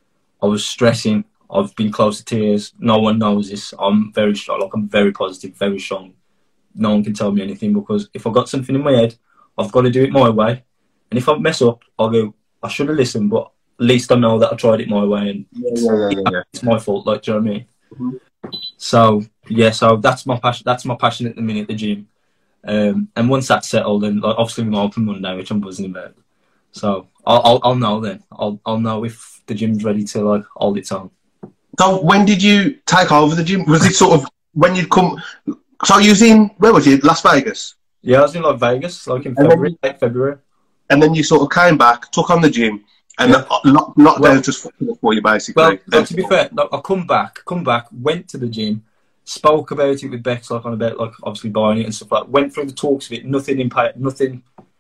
I was stressing. I've been close to tears. No one knows this. I'm very strong. Like I'm very positive, very strong. No one can tell me anything, because if I've got something in my head, I've got to do it my way. And if I mess up, I'll go, I should have listened, but at least I know that I tried it my way, and yeah, yeah, yeah, yeah. it's my fault. Like, do you know what I mean? Mm-hmm. So yeah, so that's my passion. That's my passion at the minute, the gym. Um, and once that's settled, then like, obviously we're open Monday, which I'm buzzing about. So I'll, I'll, I'll know then. I'll, I'll know if the gym's ready to like hold its own. So when did you take over the gym? Was it sort of when you'd come? So you was in, where was you? Las Vegas? Yeah, I was in like Vegas, like in February, late February. And then you sort of came back, took on the gym, and yeah. lockdown lock well, just for you, basically. Well, well to be fair, like, I come back, come back, went to the gym, spoke about it with Bex, like on about like obviously buying it and stuff like that. Went through the talks of it, nothing impact, nothing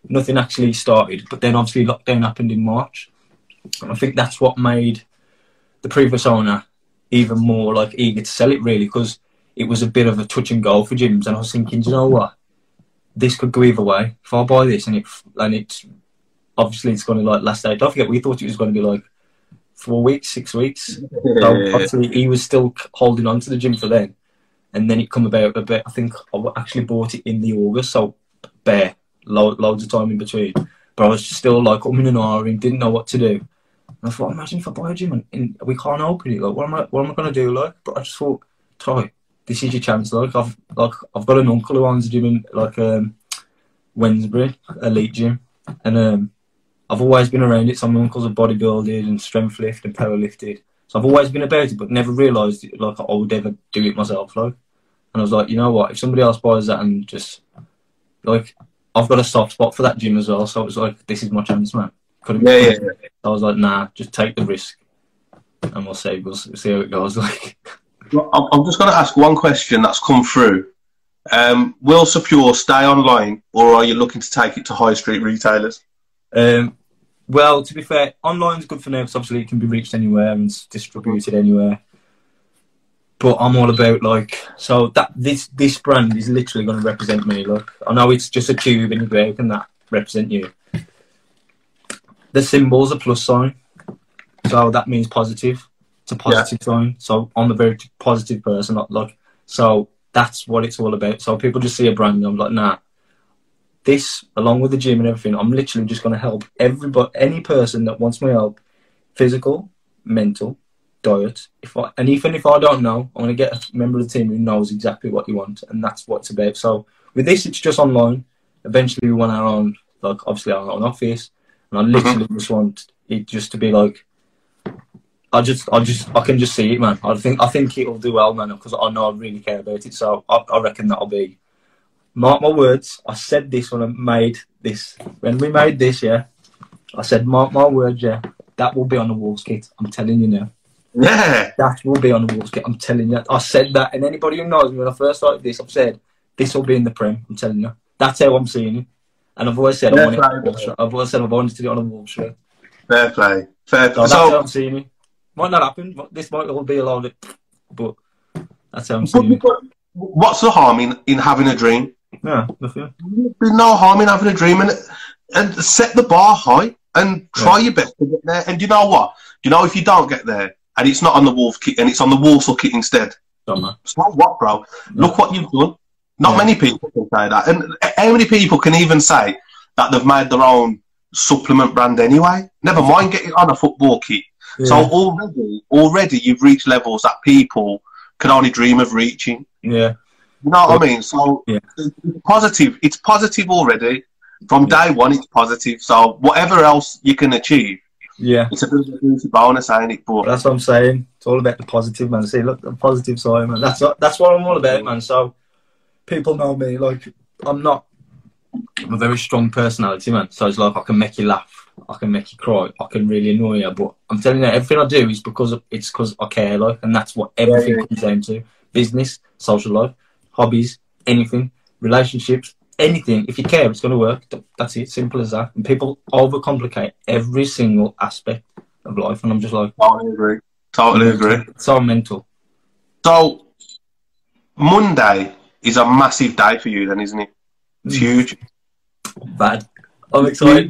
nothing actually started. But then obviously lockdown happened in March, and I think that's what made the previous owner even more like eager to sell it, really, because it was a bit of a touch and go for gyms. And I was thinking, do you know what? This could go either way. If I buy this and it and it's obviously it's going to like last day. Don't forget, we thought it was going to be like four weeks, six weeks. So obviously he was still holding on to the gym for then, and then it come about a bit. I think I actually bought it in the August, so bare lo- loads of time in between. But I was still like umming and ahhing, didn't know what to do. And I thought, imagine if I buy a gym and, and we can't open it. Like, what am I? What am I going to do? Like, but I just thought, try. This is your chance. Like, I've like I've got an uncle who owns a gym in like um, Wednesbury Elite Gym, and um, I've always been around it. So my uncle's a bodybuilder and strength lift and power lifted. So I've always been about it, but never realised like I would ever do it myself. Like, and I was like, you know what? If somebody else buys that and just like, I've got a soft spot for that gym as well. So it was like, this is my chance, man. Couldn't yeah, yeah, yeah. I was like, nah, just take the risk, and we'll see. We'll see how it goes. Like. Well, I'm just going to ask one question that's come through. Um, will Sapure stay online, or are you looking to take it to high street retailers? Um, well, to be fair, online's good for now because obviously it can be reached anywhere and it's distributed anywhere. But I'm all about like, so that this this brand is literally going to represent me. Look, I know it's just a tube and you go, how can that represent you? The symbol's a plus sign, so that means positive. It's a positive yeah. sign. So I'm a very positive person. Like, so that's what it's all about. So people just see a brand and I'm like, nah. This, along with the gym and everything, I'm literally just going to help everybody, any person that wants my help, physical, mental, diet. If I, and even if I don't know, I'm going to get a member of the team who knows exactly what you want, and that's what it's about. So with this, it's just online. Eventually, we want our own, like obviously our own office, and I literally mm-hmm. just want it just to be like. I just, I just, I can just see it, man. I think, I think it'll do well, man, because I know I really care about it. So I, I reckon that'll be. Mark my words. I said this when I made this. When we made this, yeah. I said, mark my words, yeah. That will be on the Wolves kit. I'm telling you now. Yeah. That will be on the Wolves kit. I'm telling you. I said that, and anybody who knows me when I first started this, I've said this will be in the Prem. I'm telling you. That's how I'm seeing it. And I've always said Fair I want play, it. On the Wolves shirt. I've always said I wanted to do it on a Wolves shirt. Fair play. Fair play. So, so that's how I'm seeing it. Might not happen. This might all be a lot of it, but that's how I'm seeing it. What's the harm in, in having a dream? Yeah, nothing. There's no harm in having a dream, and and set the bar high and try yeah. your best to get there. And you know what? You know, if you don't get there and it's not on the Wolves kit and it's on the Walsall kit instead, so what, bro? Yeah. Look what you've done. Not yeah. many people can say that. And how many people can even say that they've made their own supplement brand anyway? Never mind getting on a football kit. Yeah. So already, already you've reached levels that people can only dream of reaching. Yeah. You know what I mean? So yeah. it's positive. It's positive already. From yeah. day one, it's positive. So whatever else you can achieve, yeah, it's a bit of a bonus, ain't it? But that's what I'm saying. It's all about the positive, man. See, look, the positive side, man. That's that's what I'm all about, man. So people know me. Like, I'm not. I'm a very strong personality, man. So it's like I can make you laugh. I can make you cry. I can really annoy you. But I'm telling you, everything I do is because of, it's because I care, like, and that's what everything yeah, yeah. comes down to: business, social life, hobbies, anything, relationships, anything. If you care, it's going to work. That's it. Simple as that. And people overcomplicate every single aspect of life, and I'm just like, totally agree. Totally agree. It's so mental. So Monday is a massive day for you, then, isn't it? It's huge. Bad. I'm excited.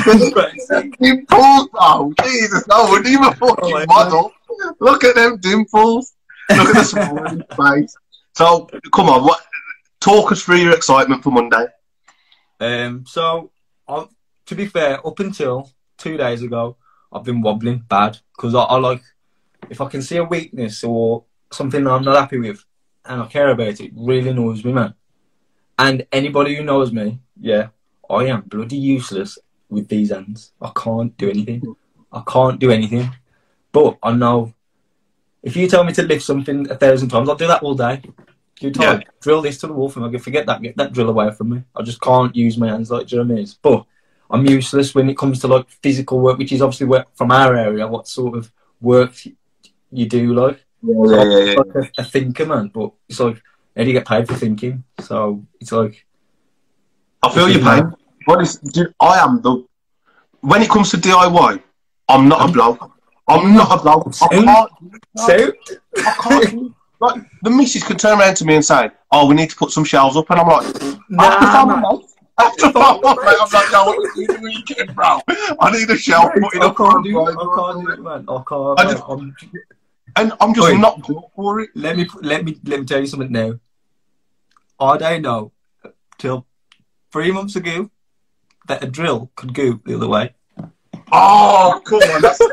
Dimples, oh Jesus! No, we're even a fucking oh model. God. Look at them dimples. Look at the smile in his face. So, come on, what? Talk us through your excitement for Monday. Um. So, I've, to be fair, up until two days ago, I've been wobbling bad because I, I like if I can see a weakness or something that I'm not happy with, and I care about it, it really annoys me, man. And anybody who knows me, yeah. I am bloody useless with these hands. I can't do anything. I can't do anything. But I know if you tell me to lift something a thousand times, I'll do that all day. You time. Yeah. Drill this to the wall and I can forget that. Get that drill away from me. I just can't use my hands like, do you know what I mean? But I'm useless when it comes to like physical work, which is obviously work from our area. What sort of work you do, like? Yeah, so yeah, yeah, I'm like a, a thinker, man. But it's like, how do you get paid for thinking? So it's like, I feel your pain. What is? Dude, I am the. When it comes to D I Y, I'm not a bloke. I'm not a bloke. I can't. So, I can't. Like the missus can turn around to me and say, "Oh, we need to put some shelves up," and I'm like, nah, "I have to find man. a mate. I have to find a mate." I'm like, "No, what are you doing weekend, bro? I need a shelf putting I up." can't do it. I can't do it, man. I can't. I just- I'm, And I'm just Wait. not good for it. let me let me let me tell you something now. I don't know till three months ago that a drill could go the other way. Oh, come on, that's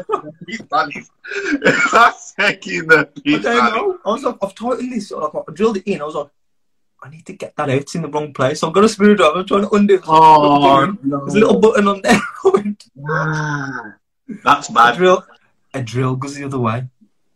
that's taking the I piss. don't man. know. I was like, I've tightened this. Like, I drilled it in. I was like, I need to get that out. It's in the wrong place. So I've got a screwdriver. I'm trying to undo it. Oh, There's a little button on there. no. That's a bad. drill, a drill goes the other way.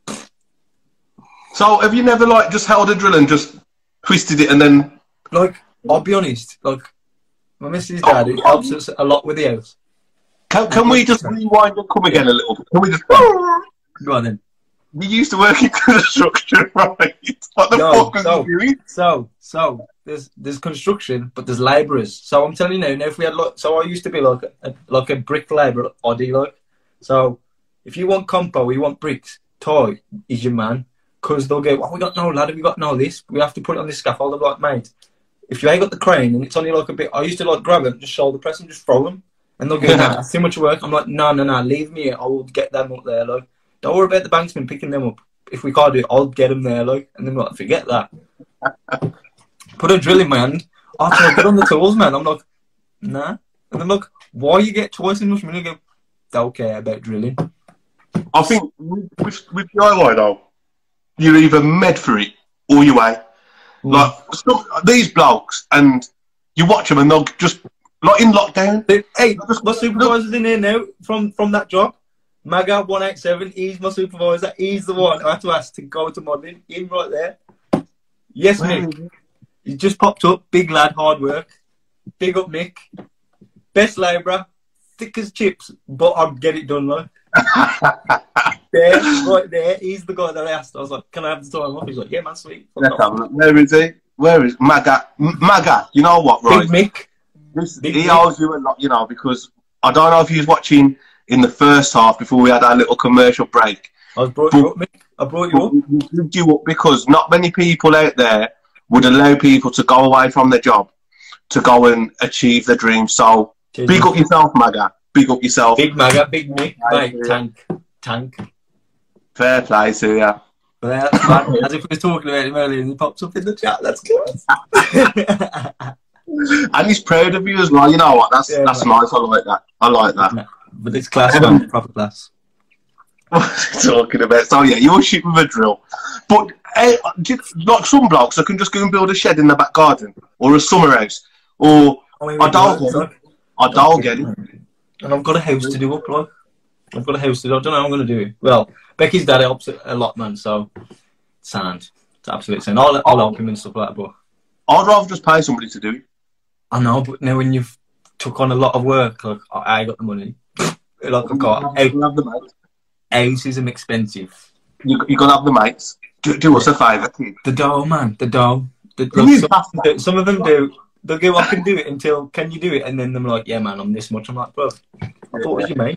So, have you never like just held a drill and just twisted it and then? Like, I'll be honest. Like, my missus' dad, it helps us a lot with the house. Can, can we just rewind and come again a little bit? Can we just? Go on then. You used to work in construction, right? What the No, fuck was no. you doing? So, so there's there's construction, but there's labourers. So I'm telling you now, now if we had like, so I used to be like a, like a brick labourer, oddie like. So if you want compo, you want bricks, Toy is your man, because they'll go, oh, we got no lad, we got no this, we have to put it on this scaffold. I'm like, mate, if you ain't got the crane and it's only like a bit, I used to like grab it, just shoulder press and just throw them, and they'll go, no, that's too much work. I'm like, no, no, no, leave me here. I will get them up there, like. Don't worry about the banksman picking them up. If we can't do it, I'll get them there, like. And then like, forget that. Put a drill in my hand. I'll try to get on the tools, man. I'm like, nah. And I'm like, why you get twice as much money? I go, don't care about drilling. I think with, with, with D I Y though, you're either made for it or you ain't. Like some, these blokes, and you watch them and they'll just like in lockdown. Hey, my supervisor's in here now from from that job. Maga one eight seven, he's my supervisor. He's the one I had to ask to go to modelling. Him right there. Yes, Mick. He just popped up. Big lad, hard work. Big up, Mick. Best labourer. Thick as chips, but I'll get it done, like. There, right there. He's the guy that I asked. I was like, can I have the time off? He's like, yeah, man, sweet. Where is he? Where is Maga? M- Maga, you know what, right? Big Mick. This, Big he Mick. owes you a lot, you know, because I don't know if he was watching in the first half before we had our little commercial break. I brought you up, Mick. I brought you up. We did you up because not many people out there would allow people to go away from their job to go and achieve their dreams. So Cheers, big Mick. up yourself, Maga. Big up yourself. Big Maga, Big Mick. Mate, Yeah. tank. Tank. Fair play to you. But yeah, that's bad. As if we were talking about him earlier and he pops up in the chat. That's class. And he's proud of you as well. You know what? That's Yeah, that's man. nice. I like that. I like that. But it's class, man. Proper class. What are you talking about? So yeah, you're shit with a drill. But eh, do you- like some blokes, I can just go and build a shed in the back garden or a summer house. Or I don't get it. I don't get it. And I've got a house to do up, like. I've got a house to do. I don't know how I'm going to do it. Well, Becky's dad helps a lot, man, so sound. It's absolute sound. I'll, I'll help him and stuff like that, but I'd rather just pay somebody to do it. I know, but now when you've took on a lot of work, like, I I got the money. Like, I've got You have the mates. houses are expensive. You you gotta have the mates. Do, do us a favour, kid. The dough, man, the dough. The, Can look, you some, pass that? do- some of them do. They'll go, I can do it until, can you do it? And then they're like, yeah, man, I'm this much. I'm like, bro, I thought it was your mate.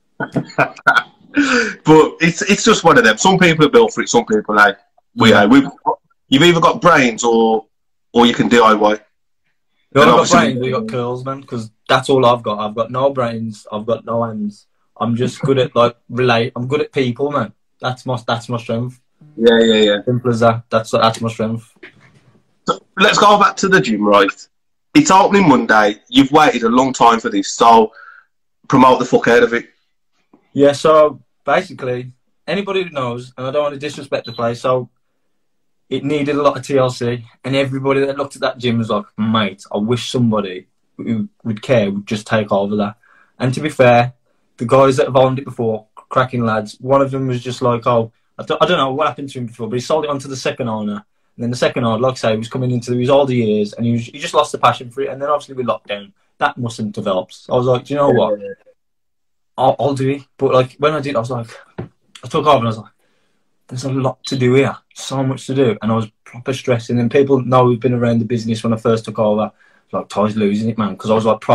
But it's it's just one of them. Some people are built for it. Some people like we Yeah. are. We've you've either got brains or or you can D I Y. You And got obviously- brains, you got curls, man, because that's all I've got. I've got no brains, I've got no hands. I'm just good at, like, relate. I'm good at people, man. That's my that's my strength. Yeah, yeah, yeah. Simple as that. That's that's my strength. So let's go back to the gym, right? It's opening Monday. You've waited a long time for this, so promote the fuck out of it. Yeah, so basically, anybody who knows, and I don't want to disrespect the place, so it needed a lot of T L C, and everybody that looked at that gym was like, mate, I wish somebody who would care would just take over that. And to be fair, the guys that have owned it before, cracking lads, one of them was just like, oh, I don't, I don't know what happened to him before, but he sold it on to the second owner. And then the second owner, like I say, was coming into his older years, and he, was, he just lost the passion for it. And then obviously with lockdown, that mustn't develop. So I was like, do you know what? I'll, I'll do it. But like when I did, I was like, I took over and I was like, there's a lot to do here, so much to do. And I was proper stressing. And people know who've been around the business when I first took over, like, Ty's losing it, man. Because I was like proper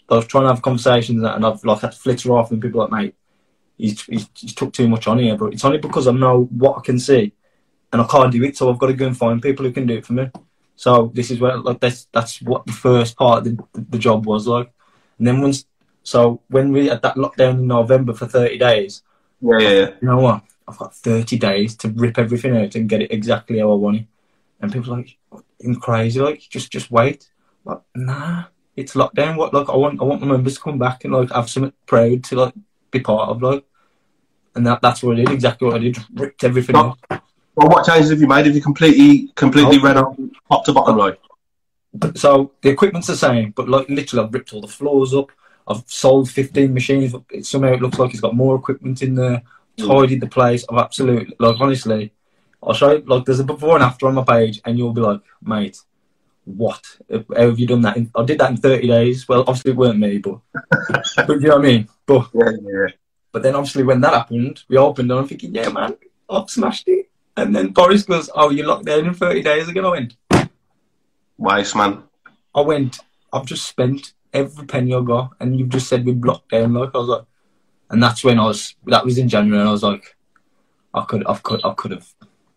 I was trying to have conversations and, that, and I've like had to flitter off, and people are like, mate, he's, he's, he's took too much on here, but it's only because I know what I can see, and I can't do it, so I've got to go and find people who can do it for me. So this is where like that's that's what the first part of the, the job was like, and then once, so when we had that lockdown in November for thirty days, yeah, yeah, yeah. You know what? I've got thirty days to rip everything out and get it exactly how I want it. And people are like, "You're crazy! Like, just just wait." Like, nah, it's lockdown. What? Like, I want I want my members to come back and like have something proud to like be part of. Like, and that that's what I did. Exactly what I did. Just ripped everything Well, out. well, what changes have you made? Have you completely completely oh, renovated top to bottom, right? So the equipment's the same, but like literally, I've ripped all the floors up. I've sold fifteen machines. Somehow it looks like it's got more equipment in there. Tidied the place. I've absolutely, like, honestly, I'll show you, like, there's a before and after on my page, and you'll be like, mate, what? How have you done that? In, I did that in thirty days. Well, obviously it weren't me, but, but you know what I mean? But, yeah, yeah. But then obviously when that happened, we opened and I'm thinking, yeah, man, I've smashed it. And then Boris goes, oh, you locked down in thirty days again? I went, Wise, man. I went, I've just spent every penny I got, and you've just said we blocked down. Like, I was like, and that's when I was, that was in January, and I was like, I could, I could, I could have.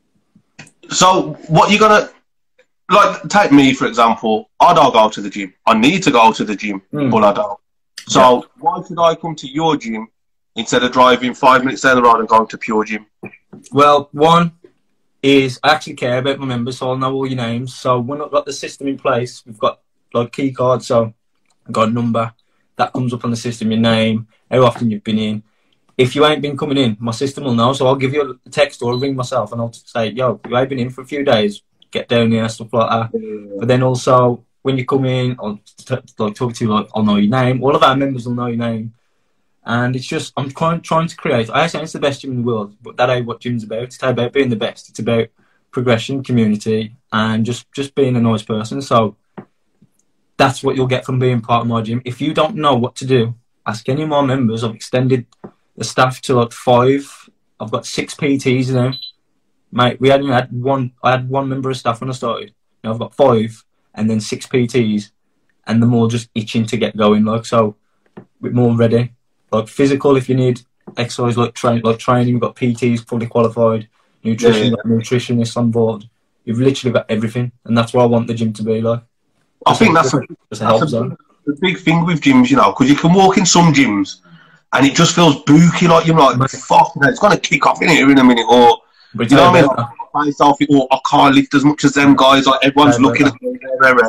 So, what you gonna, like, take me, for example, I don't go to the gym. I need to go to the gym, mm. but I don't. So, yeah. Why should I come to your gym instead of driving five minutes down the road and going to Pure Gym? Well, one is I actually care about my members, so I'll know all your names. So, when I've got the system in place, we've got, like, key cards, so I've got a number. That comes up on the system, your name, how often you've been in. If you ain't been coming in, my system will know. So I'll give you a text or a ring myself and I'll say, yo, you ain't been in for a few days, get down here, stuff like that. Yeah. But then also, when you come in, I'll t like, talk to you, like, I'll know your name. All of our members will know your name. And it's just, I'm trying, trying to create, I say it's the best gym in the world, but that ain't what gym's about. It's about being the best. It's about progression, community, and just, just being a nice person. So that's what you'll get from being part of my gym. If you don't know what to do, ask any of my members. I've extended the staff to like five. I've got six P Ts now. Mate, we hadn't had one, I had one member of staff when I started. Now I've got five and then six P Ts, and they're all just itching to get going. Like, so we're more ready. Like physical, if you need exercise, like, train, like training, we've got P Ts fully qualified, nutrition, yeah, yeah. Got nutritionists on board. You've literally got everything, and that's what I want the gym to be like. I think that's a, that's a, a big thing with gyms, you know, because you can walk in some gyms and it just feels booky, like you're like, fuck, it's going to kick off in here in a minute, or, but you know what I mean? Like, myself, or I can't lift as much as them guys, like everyone's yeah, looking at me,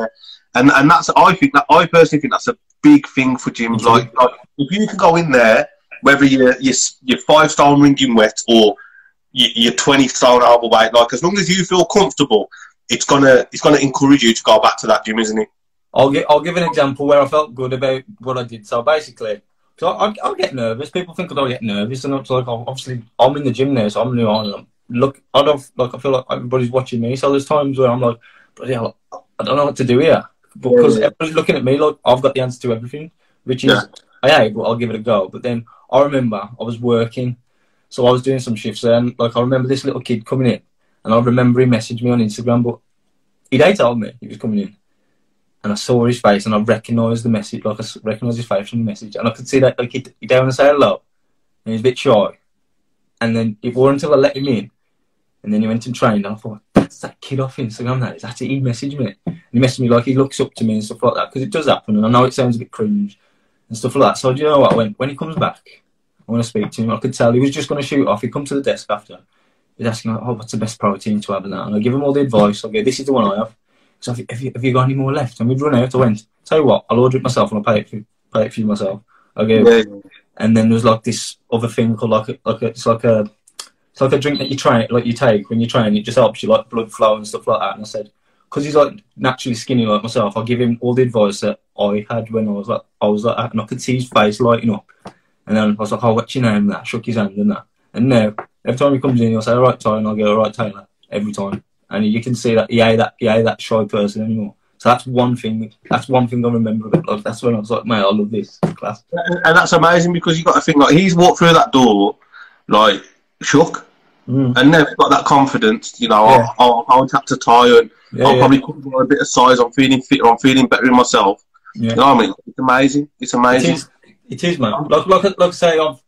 and and that's, I think that, I personally think that's a big thing for gyms. Like, like if you can go in there, whether you're, you're, you're five stone ringing wet or you're twenty stone overweight, like, as long as you feel comfortable, it's gonna it's gonna encourage you to go back to that gym, isn't it? I'll get I'll give an example where I felt good about what I did. So basically, so I I get nervous. People think I don't get nervous, and it's like, obviously I'm in the gym now, so I'm new on. I'm, look, I don't like I feel like everybody's watching me. So there's times where I'm like, bloody hell, I don't know what to do here, because yeah, yeah. everybody's looking at me like I've got the answer to everything, which is yeah, yeah, but I'll give it a go. But then I remember I was working, so I was doing some shifts there, and like I remember this little kid coming in. And I remember he messaged me on Instagram, but he'd ain't told me he was coming in. And I saw his face, and I recognised the message, like I recognised his face from the message. And I could see that, like, he'd, he'd down and say hello, and he was a bit shy. And then it wasn't until I let him in, and then he went and trained, and I thought, that's that kid off Instagram, that is. That's it, he messaged me. And he messaged me like he looks up to me and stuff like that, because it does happen, and I know it sounds a bit cringe and stuff like that. So do you know what? I went, when he comes back, I want to speak to him. I could tell he was just going to shoot off. He'd come to the desk after. He's asking, like, oh, what's the best protein to have and that? And I give him all the advice. I'll go, this is the one I have. So have you, have you, have you got any more left? And we'd run out. I went, tell you what, I'll order it myself and I'll pay it for, pay it for you myself. I go, yeah. And then there's like this other thing called like a, like a, it's like a, it's like a drink that you train, like you take when you train. It just helps you like blood flow and stuff like that. And I said, because he's like naturally skinny like myself, I'll give him all the advice that I had when I was like, I was like that, and I could see his face lighting up. And then I was like, oh, what's your name? And that, shook his hand and that. And now, every time he comes in, he'll say, all right, Ty, and I'll go, all right, Taylor, every time. And you can see that he ain't that, he ain't that shy person anymore. So that's one thing, that's one thing I remember of it. Like, that's when I was like, mate, I love this class. And that's amazing, because you've got to think, like, he's walked through that door, like, shook, mm. and never got that confidence, you know, yeah. I'll, I'll, I'll tap to Ty, and yeah, I'll yeah. probably put on a bit of size, I'm feeling fitter, I'm feeling better in myself. Yeah. You know what I mean? It's amazing. It's amazing. It is, it is man. Like, like, like I say, I've,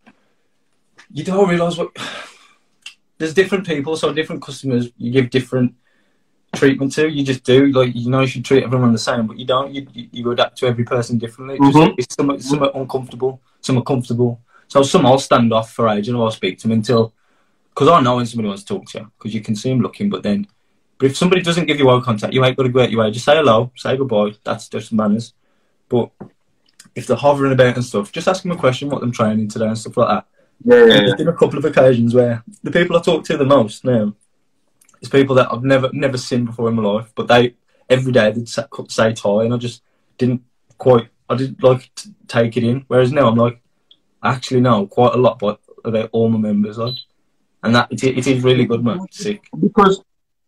you don't realise what... There's different people, so different customers, you give different treatment to. You just do. Like, you know you should treat everyone the same, but you don't. You, you, you adapt to every person differently. Just, mm-hmm. It's some, some are uncomfortable, some are comfortable. So some I'll stand off for ages and I'll speak to them until... Because I know when somebody wants to talk to you, because you can see them looking, but then... But if somebody doesn't give you eye contact, you ain't got to go out your way. Just say hello, say goodbye. That's just manners. But if they're hovering about and stuff, just ask them a question, what them training today and stuff like that. Yeah, yeah, yeah. There's been a couple of occasions where the people I talk to the most now is people that I've never never seen before in my life, but they every day they'd say Thai, and I just didn't quite, I didn't like to take it in. Whereas now I'm like, I actually know quite a lot about, about all my members, like, and that it, it is really good, man. It's sick. Because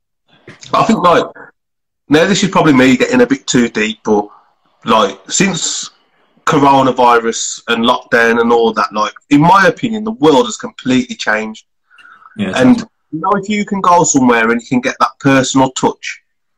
I think like now this is probably me getting a bit too deep, but like since coronavirus and lockdown and all that, like in my opinion, the world has completely changed. Yeah, and you know, if you can go somewhere and you can get that personal touch,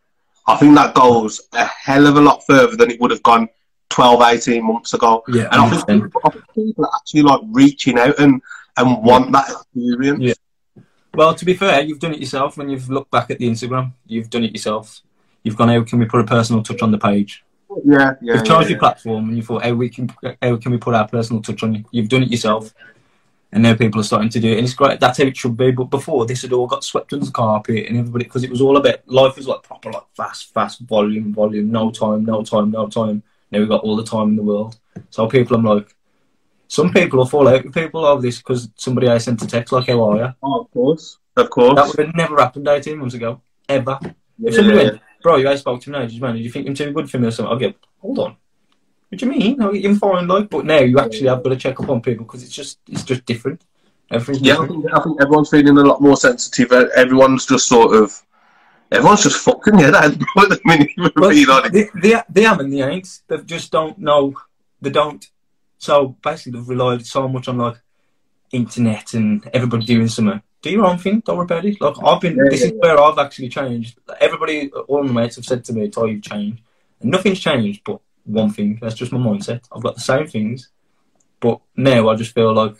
I think that goes a hell of a lot further than it would have gone twelve, eighteen months ago. Yeah, and I think, people, I think people are actually like reaching out and, and want that experience. Yeah. Well, to be fair, you've done it yourself. When you've looked back at the Instagram, you've done it yourself. You've gone, how can we put a personal touch on the page? Yeah, yeah. You've charged yeah, your yeah. platform and you thought, how, we can, how can we put our personal touch on you? You've done it yourself. And now people are starting to do it. And it's great. That's how it should be. But before, this had all got swept under the carpet and everybody, because it was all about, life was like proper, like fast, fast, volume, volume, no time, no time, no time. Now we've got all the time in the world. So people, I'm like, some people will fall out with people over this because somebody else sent a text like, how are you? Oh, of course. Of course. That would have never happened eighteen months ago. Ever. Yeah, if somebody yeah, went, bro, you guys spoke to me now, man, do you think I'm too good for me or something? I'll go, hold on. What do you mean? I'll get you fine, like, but now you actually have got to check up on people because it's just, it's just different. Everything's yeah, different. I think, I think everyone's feeling a lot more sensitive. Everyone's just sort of, everyone's just fucking yeah. That the minute you well, read on it. They, they, they have and they ain't. They just don't know. They don't. So basically, they've relied so much on like internet and everybody doing something. Do your own thing. Don't worry about it. Like I've been. Yeah, this yeah, is yeah. where I've actually changed. Everybody, all my mates have said to me, "Oh, you've changed," and nothing's changed. But one thing. That's just my mindset. I've got the same things, but now I just feel like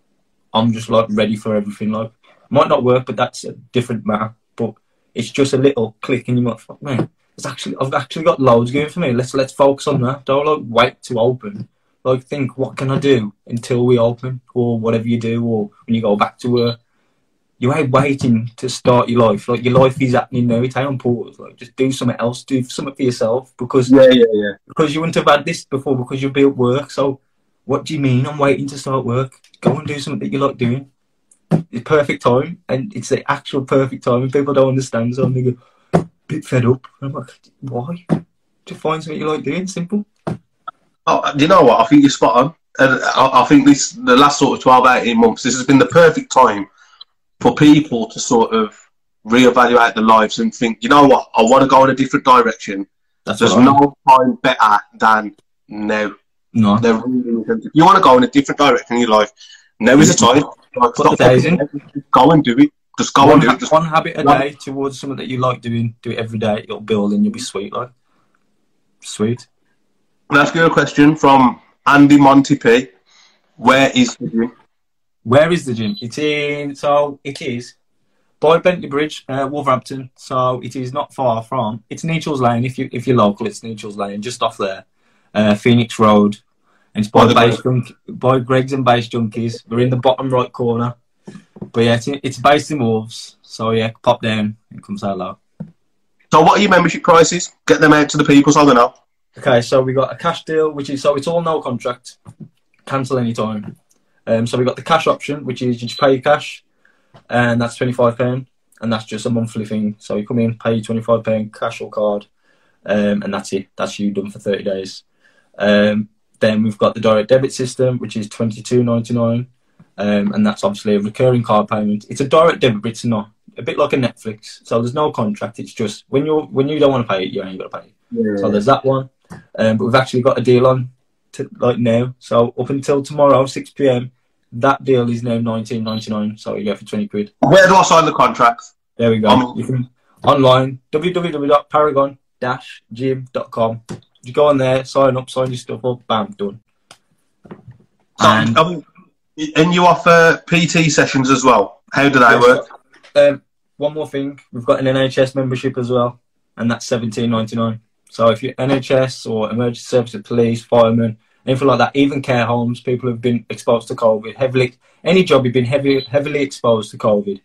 I'm just like ready for everything. Like might not work, but that's a different matter. But it's just a little click, and you might think, man, it's actually I've actually got loads going for me. Let's let's focus on that. Don't like wait to open. Like think, what can I do until we open, or whatever you do, or when you go back to work. You ain't waiting to start your life. Like your life is happening now. It's on pause. Like just do something else. Do something for yourself because yeah, yeah, yeah. Because you wouldn't have had this before because you've built work. So what do you mean? I'm waiting to start work. Go and do something that you like doing. It's perfect time, and it's the actual perfect time. And people don't understand, so they go a bit fed up. And I'm like, why? Just find something you like doing. Simple. Oh, do you know what? I think you're spot on. And I, I think this the last sort of twelve, eighteen months. This has been the perfect time for people to sort of reevaluate their lives and think, you know what, I want to go in a different direction. That's There's no time better than now. No. They're really, if you want to go in a different direction in your life, now is the time. Like, Put the days in. Go and do it. Just go one, and do it. Just one habit a day towards something that you like doing. Do it every day. It'll build and you'll be sweet. Like sweet. I'll ask you a question from Andy Monty P. Where is the gym? Where is the gym? It's in, so it is by Bentley Bridge, uh, Wolverhampton. So it is not far from, it's Nechells Lane. If, you, if you're local, it's Nechells Lane, just off there. Uh, Phoenix Road. And it's by, by, base junk, by Greggs and Base Junkies. We're in the bottom right corner. But yeah, it's, in, it's based in Wolves. So yeah, pop down. It comes out low. So what are your membership prices? Get them out to the people so they know. Okay, so we got a cash deal, which is, so it's all no contract. Cancel anytime. Um, so we got the cash option, which is you just pay your cash, and that's twenty-five pounds, and that's just a monthly thing. So you come in, pay your twenty-five pounds cash or card, um, and that's it. That's you done for thirty days. Um, then we've got the direct debit system, which is twenty-two ninety-nine, um, and that's obviously a recurring card payment. It's a direct debit, but it's not. A bit like a Netflix. So there's no contract. It's just when you're when you don't want to pay it, you ain't got to pay it. Yeah. So there's that one. Um, but we've actually got a deal on to, like now. So up until tomorrow, six p m, that deal is now nineteen ninety-nine. So you go for twenty quid. Where do I sign the contract? There we go. Um, you can online w w w dot paragon dash gym dot com, You go on there, sign up, sign your stuff up, bam, done. So, And, um, and you offer P T sessions as well. How do they yes, work? Um, one more thing, we've got an N H S membership as well, and that's seventeen ninety-nine. So if you're N H S or emergency services, police, firemen, anything like that, even care homes, people who've been exposed to COVID, heavily, any job you've been heavily, heavily exposed to COVID,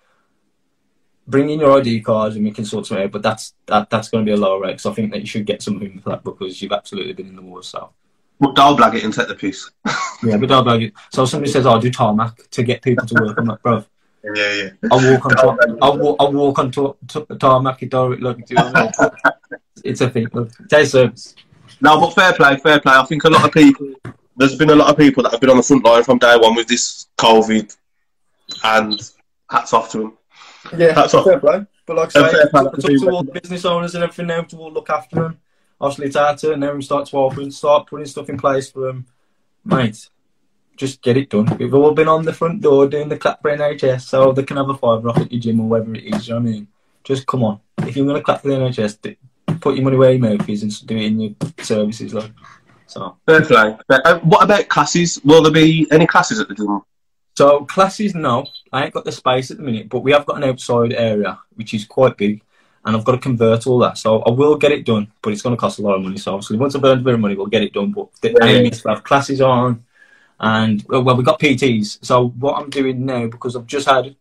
bring in your I D cards and we can sort something out. But that's that, that's going to be a lower rate, because I think that you should get something for that, because you've absolutely been in the war. So, But don't blag it and take the piss. yeah, but don't blag it. So somebody says, "I'll do tarmac to get people to work." I'm like, bro, Yeah, yeah. I'll walk on top. I'll walk. I'll walk on top. top tarmac. It don't look. Do you know what I mean? It's a thing. Look, day service. No, but fair play, fair play. I think a lot of people, there's been a lot of people that have been on the front line from day one with this COVID, and hats off to them. Yeah, hats off. fair play. But like I And say, fair play it's to up to all people. the business owners and everything now to all look after them. Obviously, it's hard to, and then we start to open, start putting stuff in place for them. Mate, just get it done. We've all been on the front door doing the clap for N H S, so they can have a fiver off at your gym or whatever it is. You know what I mean? Just come on. If you're going to clap for the N H S, do, put your money where your mouth is and do it in your services. Like, so. Fair play. Uh, what about classes? Will there be any classes at the gym? So classes, no. I ain't got the space at the minute, but we have got an outside area, which is quite big, and I've got to convert all that. So I will get it done, but it's going to cost a lot of money. So obviously, once I've earned a bit of money, we'll get it done. But the Yeah. aim is to have classes on, and, well, we've got P Ts. So what I'm doing now, because I've just had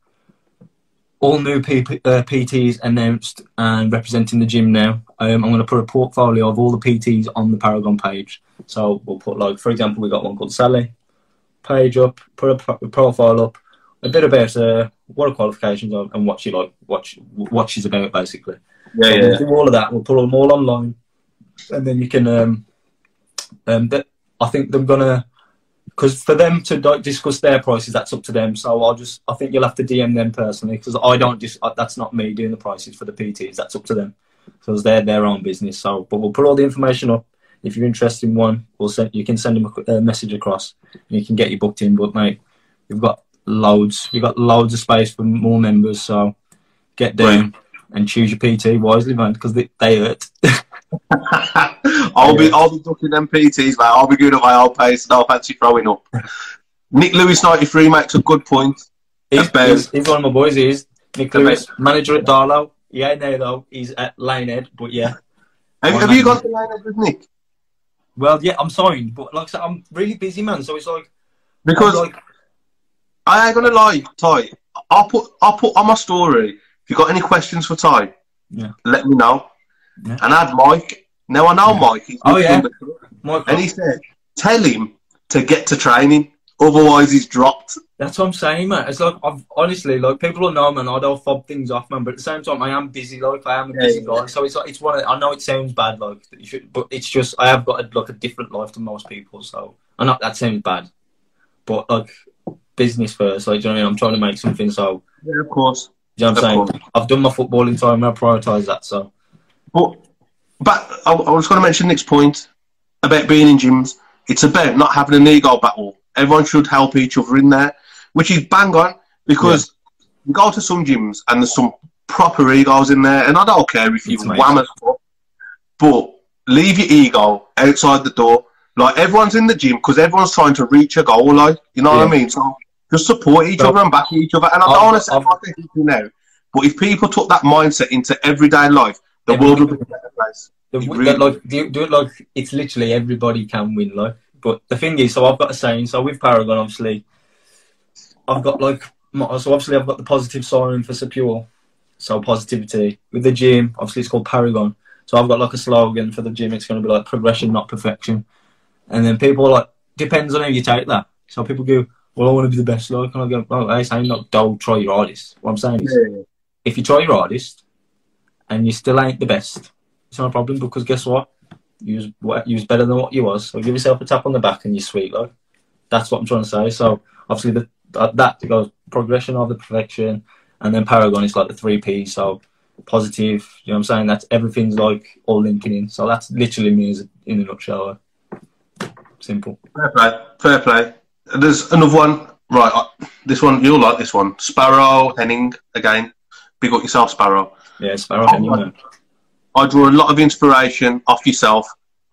all new P P, uh, P Ts announced and representing the gym now, um, I'm going to put a portfolio of all the P Ts on the Paragon page. So we'll put, like, for example, we've got one called Sally. Page up, put a pro profile up, a bit about uh, what her qualifications are and what she like, what she, what she's about, basically. Yeah, so yeah. We'll do all of that. We'll put them all online, and then you can. Um, um, that I think they're gonna, because for them to like, discuss their prices, that's up to them. So I'll just, I think you'll have to D M them personally, because I don't just, that's not me doing the prices for the P Ts. That's up to them, because they're their own business. So, but we'll put all the information up. If you're interested in one, we'll send. You can send them a, a message across, and you can get you booked in. But mate, we've got loads. We've got loads of space for more members. So get down Right. and choose your P T wisely, man, because they, they hurt. I'll be I'll be ducking them P Ts, mate. I'll be good at my old pace, and I'll fancy throwing up. Nick Lewis ninety-three makes a good point. He's, about- he's, he's one of my boys. He is Nick About- Lewis, manager at Darlow. Yeah, no, though he's at Lanehead, but yeah. Have, have you got the line up with Nick? Well, yeah, I'm signed, but like I said, I'm really busy, man. So it's like Because I'm like, I ain't gonna lie, Ty. I'll put I'll put on my story. If you got any questions for Ty, yeah, let me know. Yeah. And add Mike. Now I know Mike. He's Oh, with yeah. Thunder Club, my and he said, "Tell him to get to training, otherwise he's dropped." That's what I'm saying, man. It's like, I've honestly, like, people don't know, man. I don't fob things off, man. But at the same time, I am busy. Like, I am a Yeah, busy yeah. guy. So it's like, it's one. Of, I know it sounds bad, like, that you should, but it's just I have got a, like a different life to most people. So I know that sounds bad, but like, business first. Like, do you know what I mean? I'm trying to make something. So Yeah, of course. do you know what I'm Of saying? I've done my footballing time. I prioritise that. So But but I, I was going to mention Nick's point about being in gyms. It's about not having an ego battle. Everyone should help each other in there, which is bang on, because you go to some gyms and there's some proper egos in there, and I don't care if you It's amazing. wham as fuck, but leave your ego outside the door. Like, everyone's in the gym because everyone's trying to reach a goal, like, you know what I Yeah. mean? So just support each So- other and back each other. And I I've- don't want to say I've- what they do now, but if people took that mindset into everyday life, the Yeah, world would be a better place. The, It that, really- like do, do it like it's literally everybody can win, like. But the thing is, so I've got a saying. So with Paragon, obviously, I've got like my- so obviously I've got the positive sign for Secure, so positivity. With the gym, obviously it's called Paragon. So I've got like a slogan for the gym. It's going to be like progression, not perfection. And then people are like, depends on how you take that. So people go, well, I want to be the best, like, and I go, oh, I'm saying not don't try your hardest. What I'm saying is, Yeah. if you try your hardest and you still ain't the best, it's not a problem, because guess what? You was, what- you was better than what you was. So give yourself a tap on the back and you're sweet, like. That's what I'm trying to say. So obviously the, that, that goes progression of the perfection, and then Paragon is like the three P. So positive, you know what I'm saying? That's everything's like all linking in. So that's literally me as in a nutshell. Like. Simple. Fair play. Fair play. There's another one. Right, uh, this one, you'll like this one. Sparrow Henning, again. Big up yourself, Sparrow. Yeah, Sparrow. Oh, Henning, man. I draw a lot of inspiration off yourself.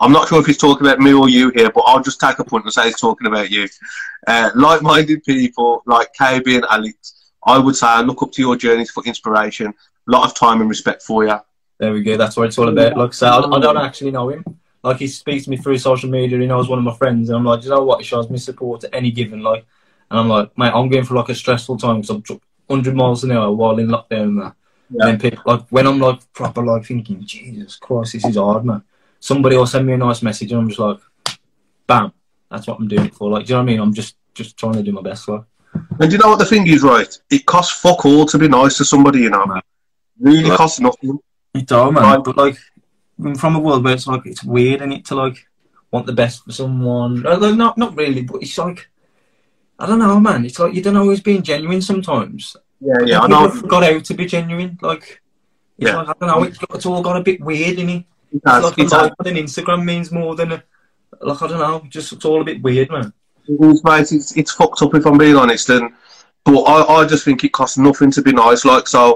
I'm not sure if he's talking about me or you here, but I'll just take a point and say he's talking about you. Uh, like-minded people like K B and Alex, I would say I look up to your journeys for inspiration. A lot of time and respect for you. There we go. That's what it's all about. Like I say, I, I don't actually know him. Like, he speaks to me through social media. He knows one of my friends, and I'm like, you know what? He shows me support at any given. Like, and I'm like, mate, I'm going for like a stressful time because I'm one hundred miles an hour while in lockdown and that. Yeah. And then people, like, when I'm like proper like thinking, Jesus Christ, this is hard, man. Somebody will send me a nice message, and I'm just like, bam, that's what I'm doing it for. Like, do you know what I mean? I'm just just trying to do my best. Like, and do you know what the thing is, right? It costs fuck all to be nice to somebody, you know, man. Really like, costs nothing. It does, man. Right. But like, from a world where it's like it's weird, and it to like want the best for someone. Like, not not really, but it's like, I don't know, man. It's like you don't know who's being genuine sometimes. Yeah, yeah, I know. Got out to be genuine, like, it's yeah. like, I don't know. It's, it's all got a bit weird, innit? It? It's has, like it's a like on Instagram means more than a, like, I don't know. Just it's all a bit weird, man. It is, mate. It's it's fucked up if I'm being honest, and but I I just think it costs nothing to be nice. Like, so,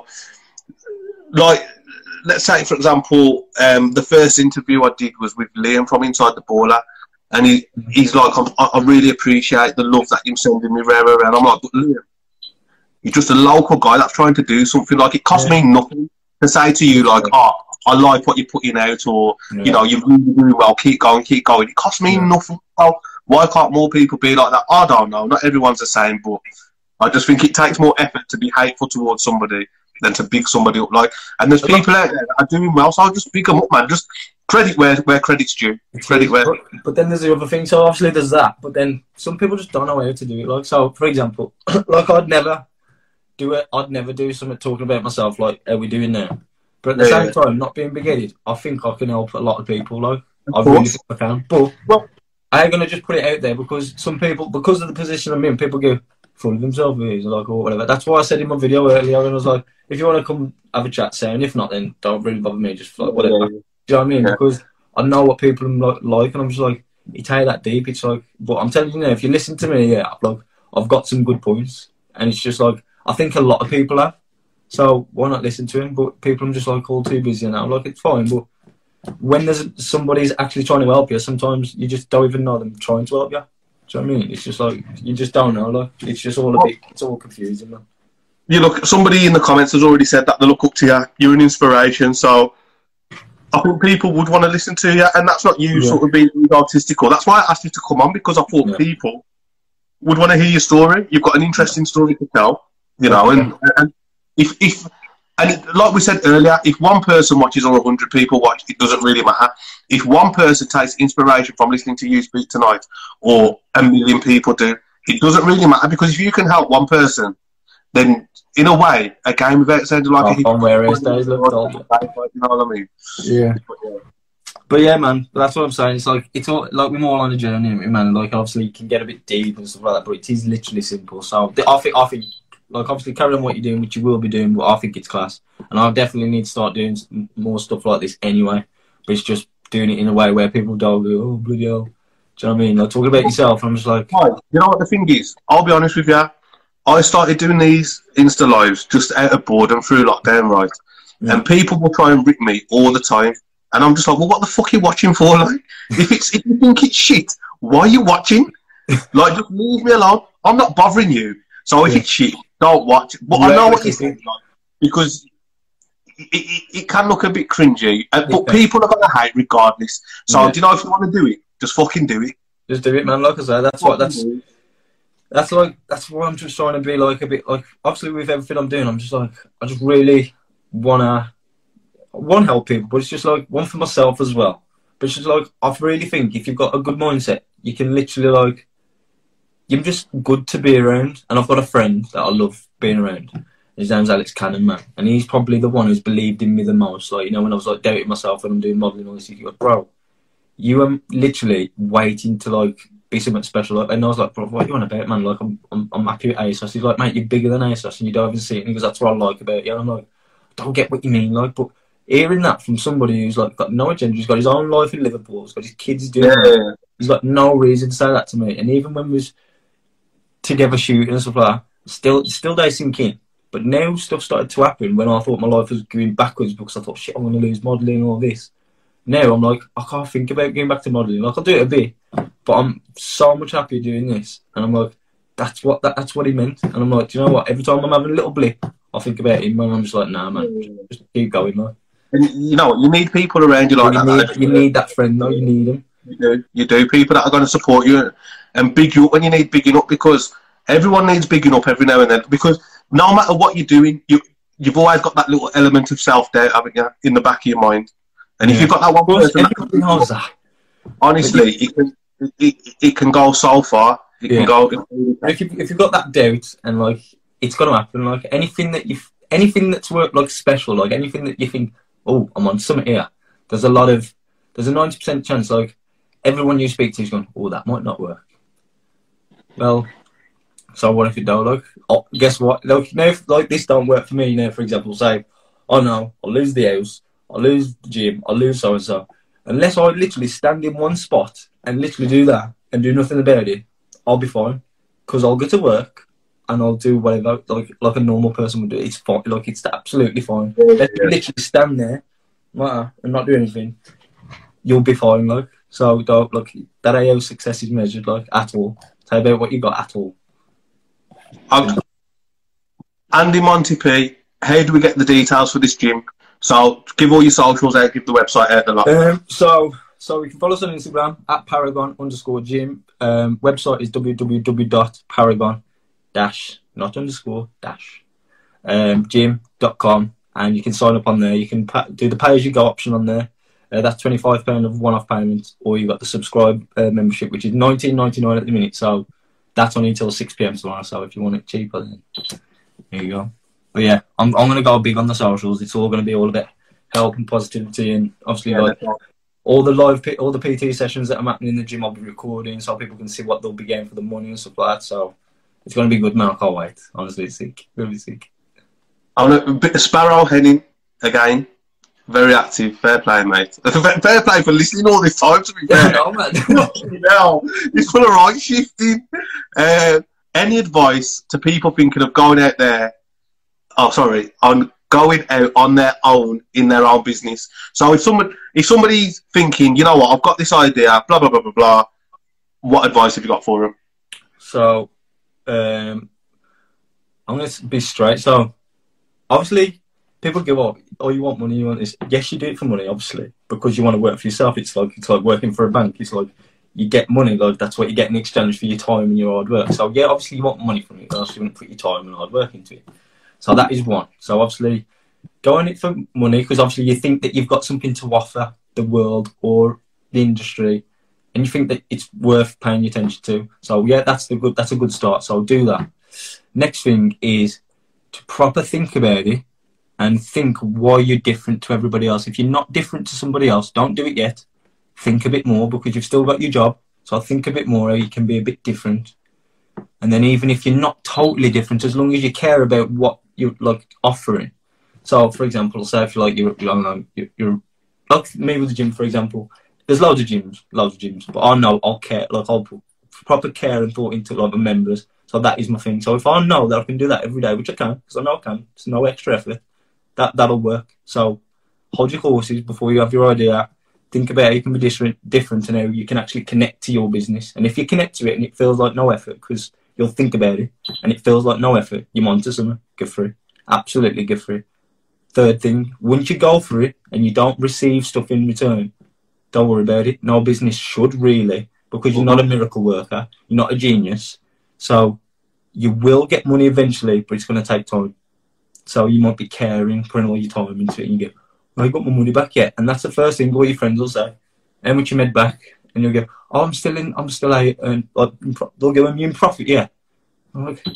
like, let's say for example, um, the first interview I did was with Liam from Inside the Baller. And he, he's like, I, I really appreciate the love that you're sending me rare around. I'm like, but Liam, you're just a local guy that's trying to do something. Like, it costs yeah. me nothing to say to you, like, oh, I like what you're putting out, or, yeah. you know, you're really doing well, keep going, keep going. It costs me yeah. nothing. Well, why can't more people be like that? I don't know. Not everyone's the same, but I just think it takes more effort to be hateful towards somebody than to big somebody up. Like, and there's people out there that are doing well, so I'll just big them up, man. Just credit where, where credit's due. Credit where. But, but then there's the other thing. So obviously there's that, but then some people just don't know how to do it. Like, so for example, like I'd never do it. I'd never do something talking about myself like how we doing now. But at the yeah, same yeah. time, not being big-headed, I think I can help a lot of people. Like, of I really think I can. But well, I ain't gonna just put it out there because some people, because of the position I'm in, people go full of themselves, like, or whatever. That's why I said in my video earlier, and I was like, if you want to come have a chat, say, and if not, then don't really bother me. Just like whatever. Yeah, yeah. Do you know what I mean? Yeah. Because I know what people like, like, and I'm just like, you take that deep. It's like, but I'm telling you now, if you listen to me, yeah, like, I've got some good points, and it's just like, I think a lot of people have. So why not listen to him? But people are just like all too busy now. Like, it's fine, but when there's somebody's actually trying to help you, sometimes you just don't even know them trying to help you. Do you know what I mean? It's just like, you just don't know. Like, it's just all a bit, it's all confusing, man. You look, somebody in the comments has already said that they look up to you. You're an inspiration, so I think people would want to listen to you, and that's not you yeah. sort of being artistical. That's why I asked you to come on, because I thought yeah. people would want to hear your story. You've got an interesting story to tell, you know, and, and if, if, and it, like we said earlier, if one person watches or a hundred people watch, it doesn't really matter. If one person takes inspiration from listening to you speak tonight, or a million people do, it doesn't really matter, because if you can help one person, then in a way, a game without sounding like oh, a where is days look dull. You know what I mean? Yeah. But, yeah. But yeah, man, that's what I'm saying. It's like, it's all like, we're more on a journey, man. Like, obviously, you can get a bit deep and stuff like that, but it is literally simple. So I think, I think. Like, obviously, carry on what you're doing, which you will be doing, but I think it's class. And I definitely need to start doing more stuff like this anyway. But it's just doing it in a way where people don't go, oh, bloody hell. Do you know what I mean? Like, talk about yourself. I'm just like... You know what the thing is? I'll be honest with you. I started doing these Insta Lives just out of boredom through lockdown, right? Yeah. And people will try and rip me all the time. And I'm just like, well, what the fuck are you watching for? Like, if, it's, if you think it's shit, why are you watching? Like, just leave me alone. I'm not bothering you. So if yeah. it's shit, don't watch. But yeah, I know what you're saying, like, because it, it, it can look a bit cringy. Uh, but yeah. people are going to hate regardless. So yeah. do you know, if you want to do it, just fucking do it. Just do it, man. Like I said, that's what that's. That's like that's why I'm just trying to be like a bit like, obviously with everything I'm doing, I'm just like, I just really wanna want to help people, but it's just like one for myself as well. But it's just like, I really think if you've got a good mindset, you can literally like, you're just good to be around. And I've got a friend that I love being around. His name's Alex Cannon, man, and he's probably the one who's believed in me the most. Like, you know, when I was like doubting myself when I'm doing modelling, all this, he goes, bro, you are literally waiting to like be something special. And I was like, bro, what are you on about, man? Like, I'm, I'm, I'm happy with ASOS. He's like, mate, you're bigger than ASOS and you don't even see it. And he goes, that's what I like about you. And I'm like, I don't get what you mean, like, but hearing that from somebody who's like got no agenda, he's got his own life in Liverpool, he's got his kids doing yeah. it. He's got no reason to say that to me. And even when we was together shooting and stuff like that, still, still they sink in. But now stuff started to happen when I thought my life was going backwards because I thought, shit, I'm going to lose modelling and all this. now I'm like, I can't think about going back to modelling. Like, I'll do it a bit, but I'm so much happier doing this. And I'm like, that's what that, that's what he meant. And I'm like, do you know what? Every time I'm having a little blip, I think about him, and I'm just like, nah, man, just, just keep going, man. And you know, you need people around you like you that. Need, you need that friend, though. You need him. You do. You do. People that are going to support you and big you up when you need bigging up, because everyone needs bigging up every now and then. Because no matter what you're doing, you you've always got that little element of self doubt, haven't you, in the back of your mind. And yeah. if you've got that one person, that, honestly, it can it, it can go so far. It yeah. can go. If you if you've got that doubt and like it's going to happen, like anything that you anything that's worked like special, like anything that you think, oh, I'm on something here. There's a lot of there's a ninety percent chance like everyone you speak to is going, oh, that might not work. Well, so what if it don't? Like, oh, guess what? Like, now, if, like this don't work for me. You know, for example, say, oh no, I'll lose the house, I'll lose the gym, I'll lose so and so. Unless I literally stand in one spot and literally do that and do nothing about it, I'll be fine. Because I'll go to work and I'll do whatever, like like a normal person would do. It's fine. Like, it's absolutely fine. Yeah, Let's yeah. literally stand there like, and not do anything. You'll be fine, like. So don't look. That ain't how success is measured, like, at all. Tell about what you got at all. Um, Andy Monty P, how do we get the details for this gym? So give all your socials out, give the website out a lot. Um, so so you can follow us on Instagram at Paragon underscore gym. Um, website is w w w dot paragon dash not underscore dash um, gym dot com, and you can sign up on there. You can pa do the pay as you go option on there. Uh, that's twenty-five pounds of one-off payment, or you got the subscribe uh, membership, which is nineteen ninety-nine at the minute. So that's only until six p m tomorrow. So if you want it cheaper, then there you go. But yeah, I'm I'm gonna go big on the socials. It's all gonna be all about help and positivity, and obviously yeah, like all the live P all the P T sessions that I'm happening in the gym, I'll be recording so people can see what they'll be getting for the money and stuff like that. So it's gonna be good, man. I can't wait. Honestly, it's sick. It's gonna be sick. I'm a bit of Sparrow Henning again. Very active. Fair play, mate. Fair play for listening all this time, to be fair. No, man. No, it's full of right shifting. Uh, any advice to people thinking of going out there, oh, sorry, on going out on their own, in their own business? So if someone, if somebody's thinking, you know what, I've got this idea, blah, blah, blah, blah, blah, what advice have you got for them? So, um, I'm going to be straight. So, obviously, people go, oh, oh, you want money, you want this. Yes, you do it for money, obviously, because you want to work for yourself. It's like it's like working for a bank. It's like you get money, like that's what you get in exchange for your time and your hard work. So yeah, obviously you want money from it, else you wouldn't put your time and hard work into it. So that is one. So obviously, go on it for money, because obviously you think that you've got something to offer the world or the industry, and you think that it's worth paying attention to. So yeah, that's the good. That's a good start. So do that. Next thing is to proper think about it. And think why you're different to everybody else. If you're not different to somebody else, don't do it yet. Think a bit more, because you've still got your job. So think a bit more how you can be a bit different. And then even if you're not totally different, as long as you care about what you're like offering. So for example, say if you're like you're, I don't know, you're, you're like me with the gym, for example. There's loads of gyms, loads of gyms, but I know I'll care, like I'll put proper care and thought into like the members. So that is my thing. So if I know that I can do that every day, which I can, because I know I can, it's no extra effort. That, that'll work. So hold your horses before you have your idea. Think about how you can be different, different and how you can actually connect to your business. And if you connect to it and it feels like no effort, because you'll think about it and it feels like no effort, you're onto something, go for it. Absolutely go for it. Third thing, once you go for it and you don't receive stuff in return, don't worry about it. No business should really, because you're not a miracle worker. You're not a genius. So you will get money eventually, but it's going to take time. So you might be caring, putting all your time into it, and you go, oh, I got my money back yet? And that's the first thing all your friends will say. How much you made back? And you'll go, oh, I'm still in, I'm still out, and like, they'll go, are you in profit? Yeah. I'm like,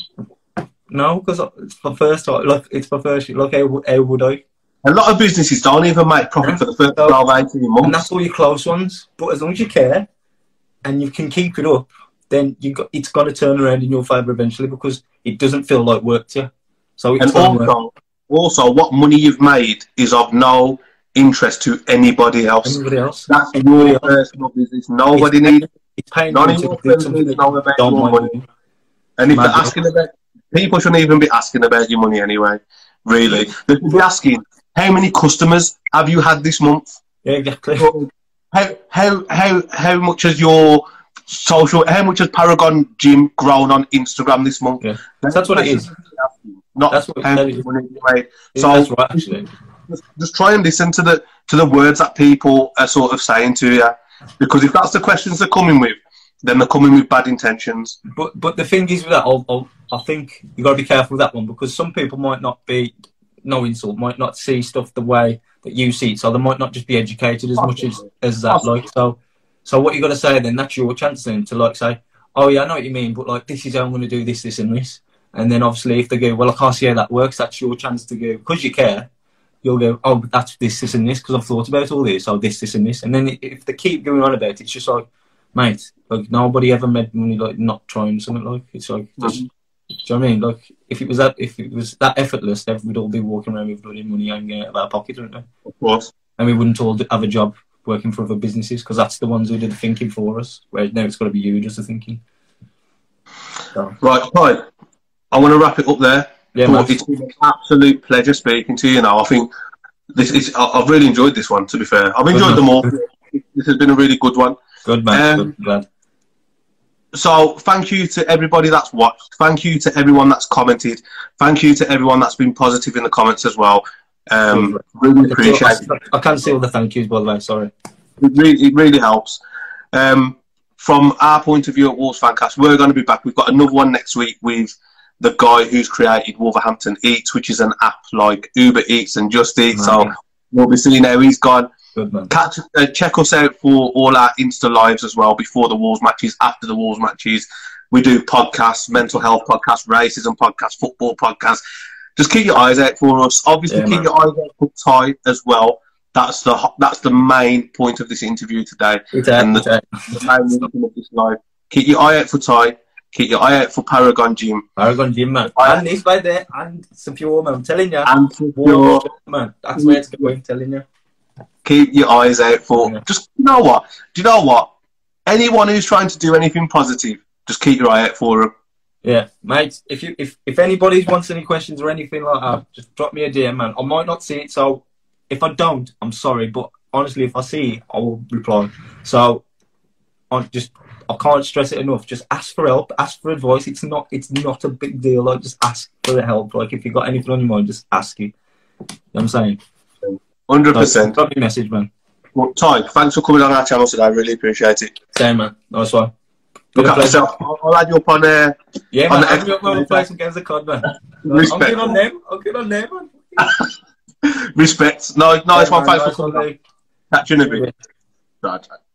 no, because it's my first time, like, it's my first, like, how, how would I? A lot of businesses don't even make profit yeah. for the first so, twelve, eighteen months. And that's all your close ones. But as long as you care, and you can keep it up, then you got, it's got to turn around in your favour eventually, because it doesn't feel like work to you. So and also, also, what money you've made is of no interest to anybody else. Anybody else? That's anybody your else. personal business. Nobody it's needs. It's paying none of your friends need to know about your money. money. And if they're asking about, people shouldn't even be asking about your money anyway. Really, they should be asking, how many customers have you had this month? Yeah, exactly. How how how how much has your social? How much has Paragon Gym grown on Instagram this month? Yeah, that's, that's what it is. Not that's what how much money you made. Yeah, so that's right, actually. Just, just try and listen to the to the words that people are sort of saying to you, because if that's the questions they're coming with, then they're coming with bad intentions. But but the thing is with that, I'll, I'll, I think you got to be careful with that one, because some people might not be, no insult, might not see stuff the way that you see it, so they might not just be educated as much as, as that. Like so, so what you got to say then? That's your chance then to like say, oh yeah, I know what you mean, but like this is how I'm going to do this, this, and this. And then obviously if they go, well, I can't see how that works, that's your chance to go, because you care. You'll go, oh, that's this, this, and this, because I've thought about all this. Oh, this, this, and this. And then if they keep going on about it, it's just like, mate, like nobody ever made money like not trying something. Like it's like, just, mm-hmm. Do you know what I mean? Like if it was that, if it was that effortless, then we'd all be walking around with bloody money hanging out of our pocket, wouldn't we? Of course. And we wouldn't all have a job working for other businesses, because that's the ones who did the thinking for us. Whereas now it's got to be you who does the thinking. So. Right, fine. I want to wrap it up there. Yeah, it's been an absolute pleasure speaking to you. Now, I think this is. I've really enjoyed this one. To be fair, I've enjoyed good them all. This has been a really good one. Good man. Um, good, glad. So, thank you to everybody that's watched. Thank you to everyone that's commented. Thank you to everyone that's been positive in the comments as well. Um, really appreciate it. I can't see all the thank yous, by the way. Sorry. It really, it really helps. Um, from our point of view at Wolves Fancast, we're going to be back. We've got another one next week with the guy who's created Wolverhampton Eats, which is an app like Uber Eats and Just Eat. Man. So we'll be seeing how he's gone. Good man. Catch, uh, check us out for all our Insta lives as well, before the Wolves matches, after the Wolves matches. We do podcasts, mental health podcasts, racism podcasts, football podcasts. Just keep your eyes out for us. Obviously, yeah, keep man. your eyes out for Ty as well. That's the that's the main point of this interview today. It's and out, the, the main reason of this live. Keep your eye out for Ty. Keep your eye out for Paragon Gym. Paragon Gym, man. I, and this by there, and Secure, man. I'm telling you. And Secure, man. That's where it's going, I'm telling you. Keep your eyes out for... Yeah. Just, you know what? Do you know what? Anyone who's trying to do anything positive, just keep your eye out for them. Yeah, mate. If you if, if anybody wants any questions or anything like that, just drop me a D M, man. I might not see it, so if I don't, I'm sorry. But honestly, if I see it, I will reply. So, I just... I can't stress it enough. Just ask for help, ask for advice. It's not it's not a big deal. Like, just ask for the help. Like, if you've got anything on your mind, just ask it. You know what I'm saying? one hundred percent. Drop me a message, man. Well, Ty, thanks for coming on our channel today. I really appreciate it. Same, man. Nice one. Look after yourself. I'll, I'll add you up on there. Uh, yeah, man. I'll be up on play some games of C O D, man. Respect. I'm good on them. I'm good on them, man. Respect. No, nice yeah, one. Man, thanks nice for coming on. on. Catch you in a bit. Right.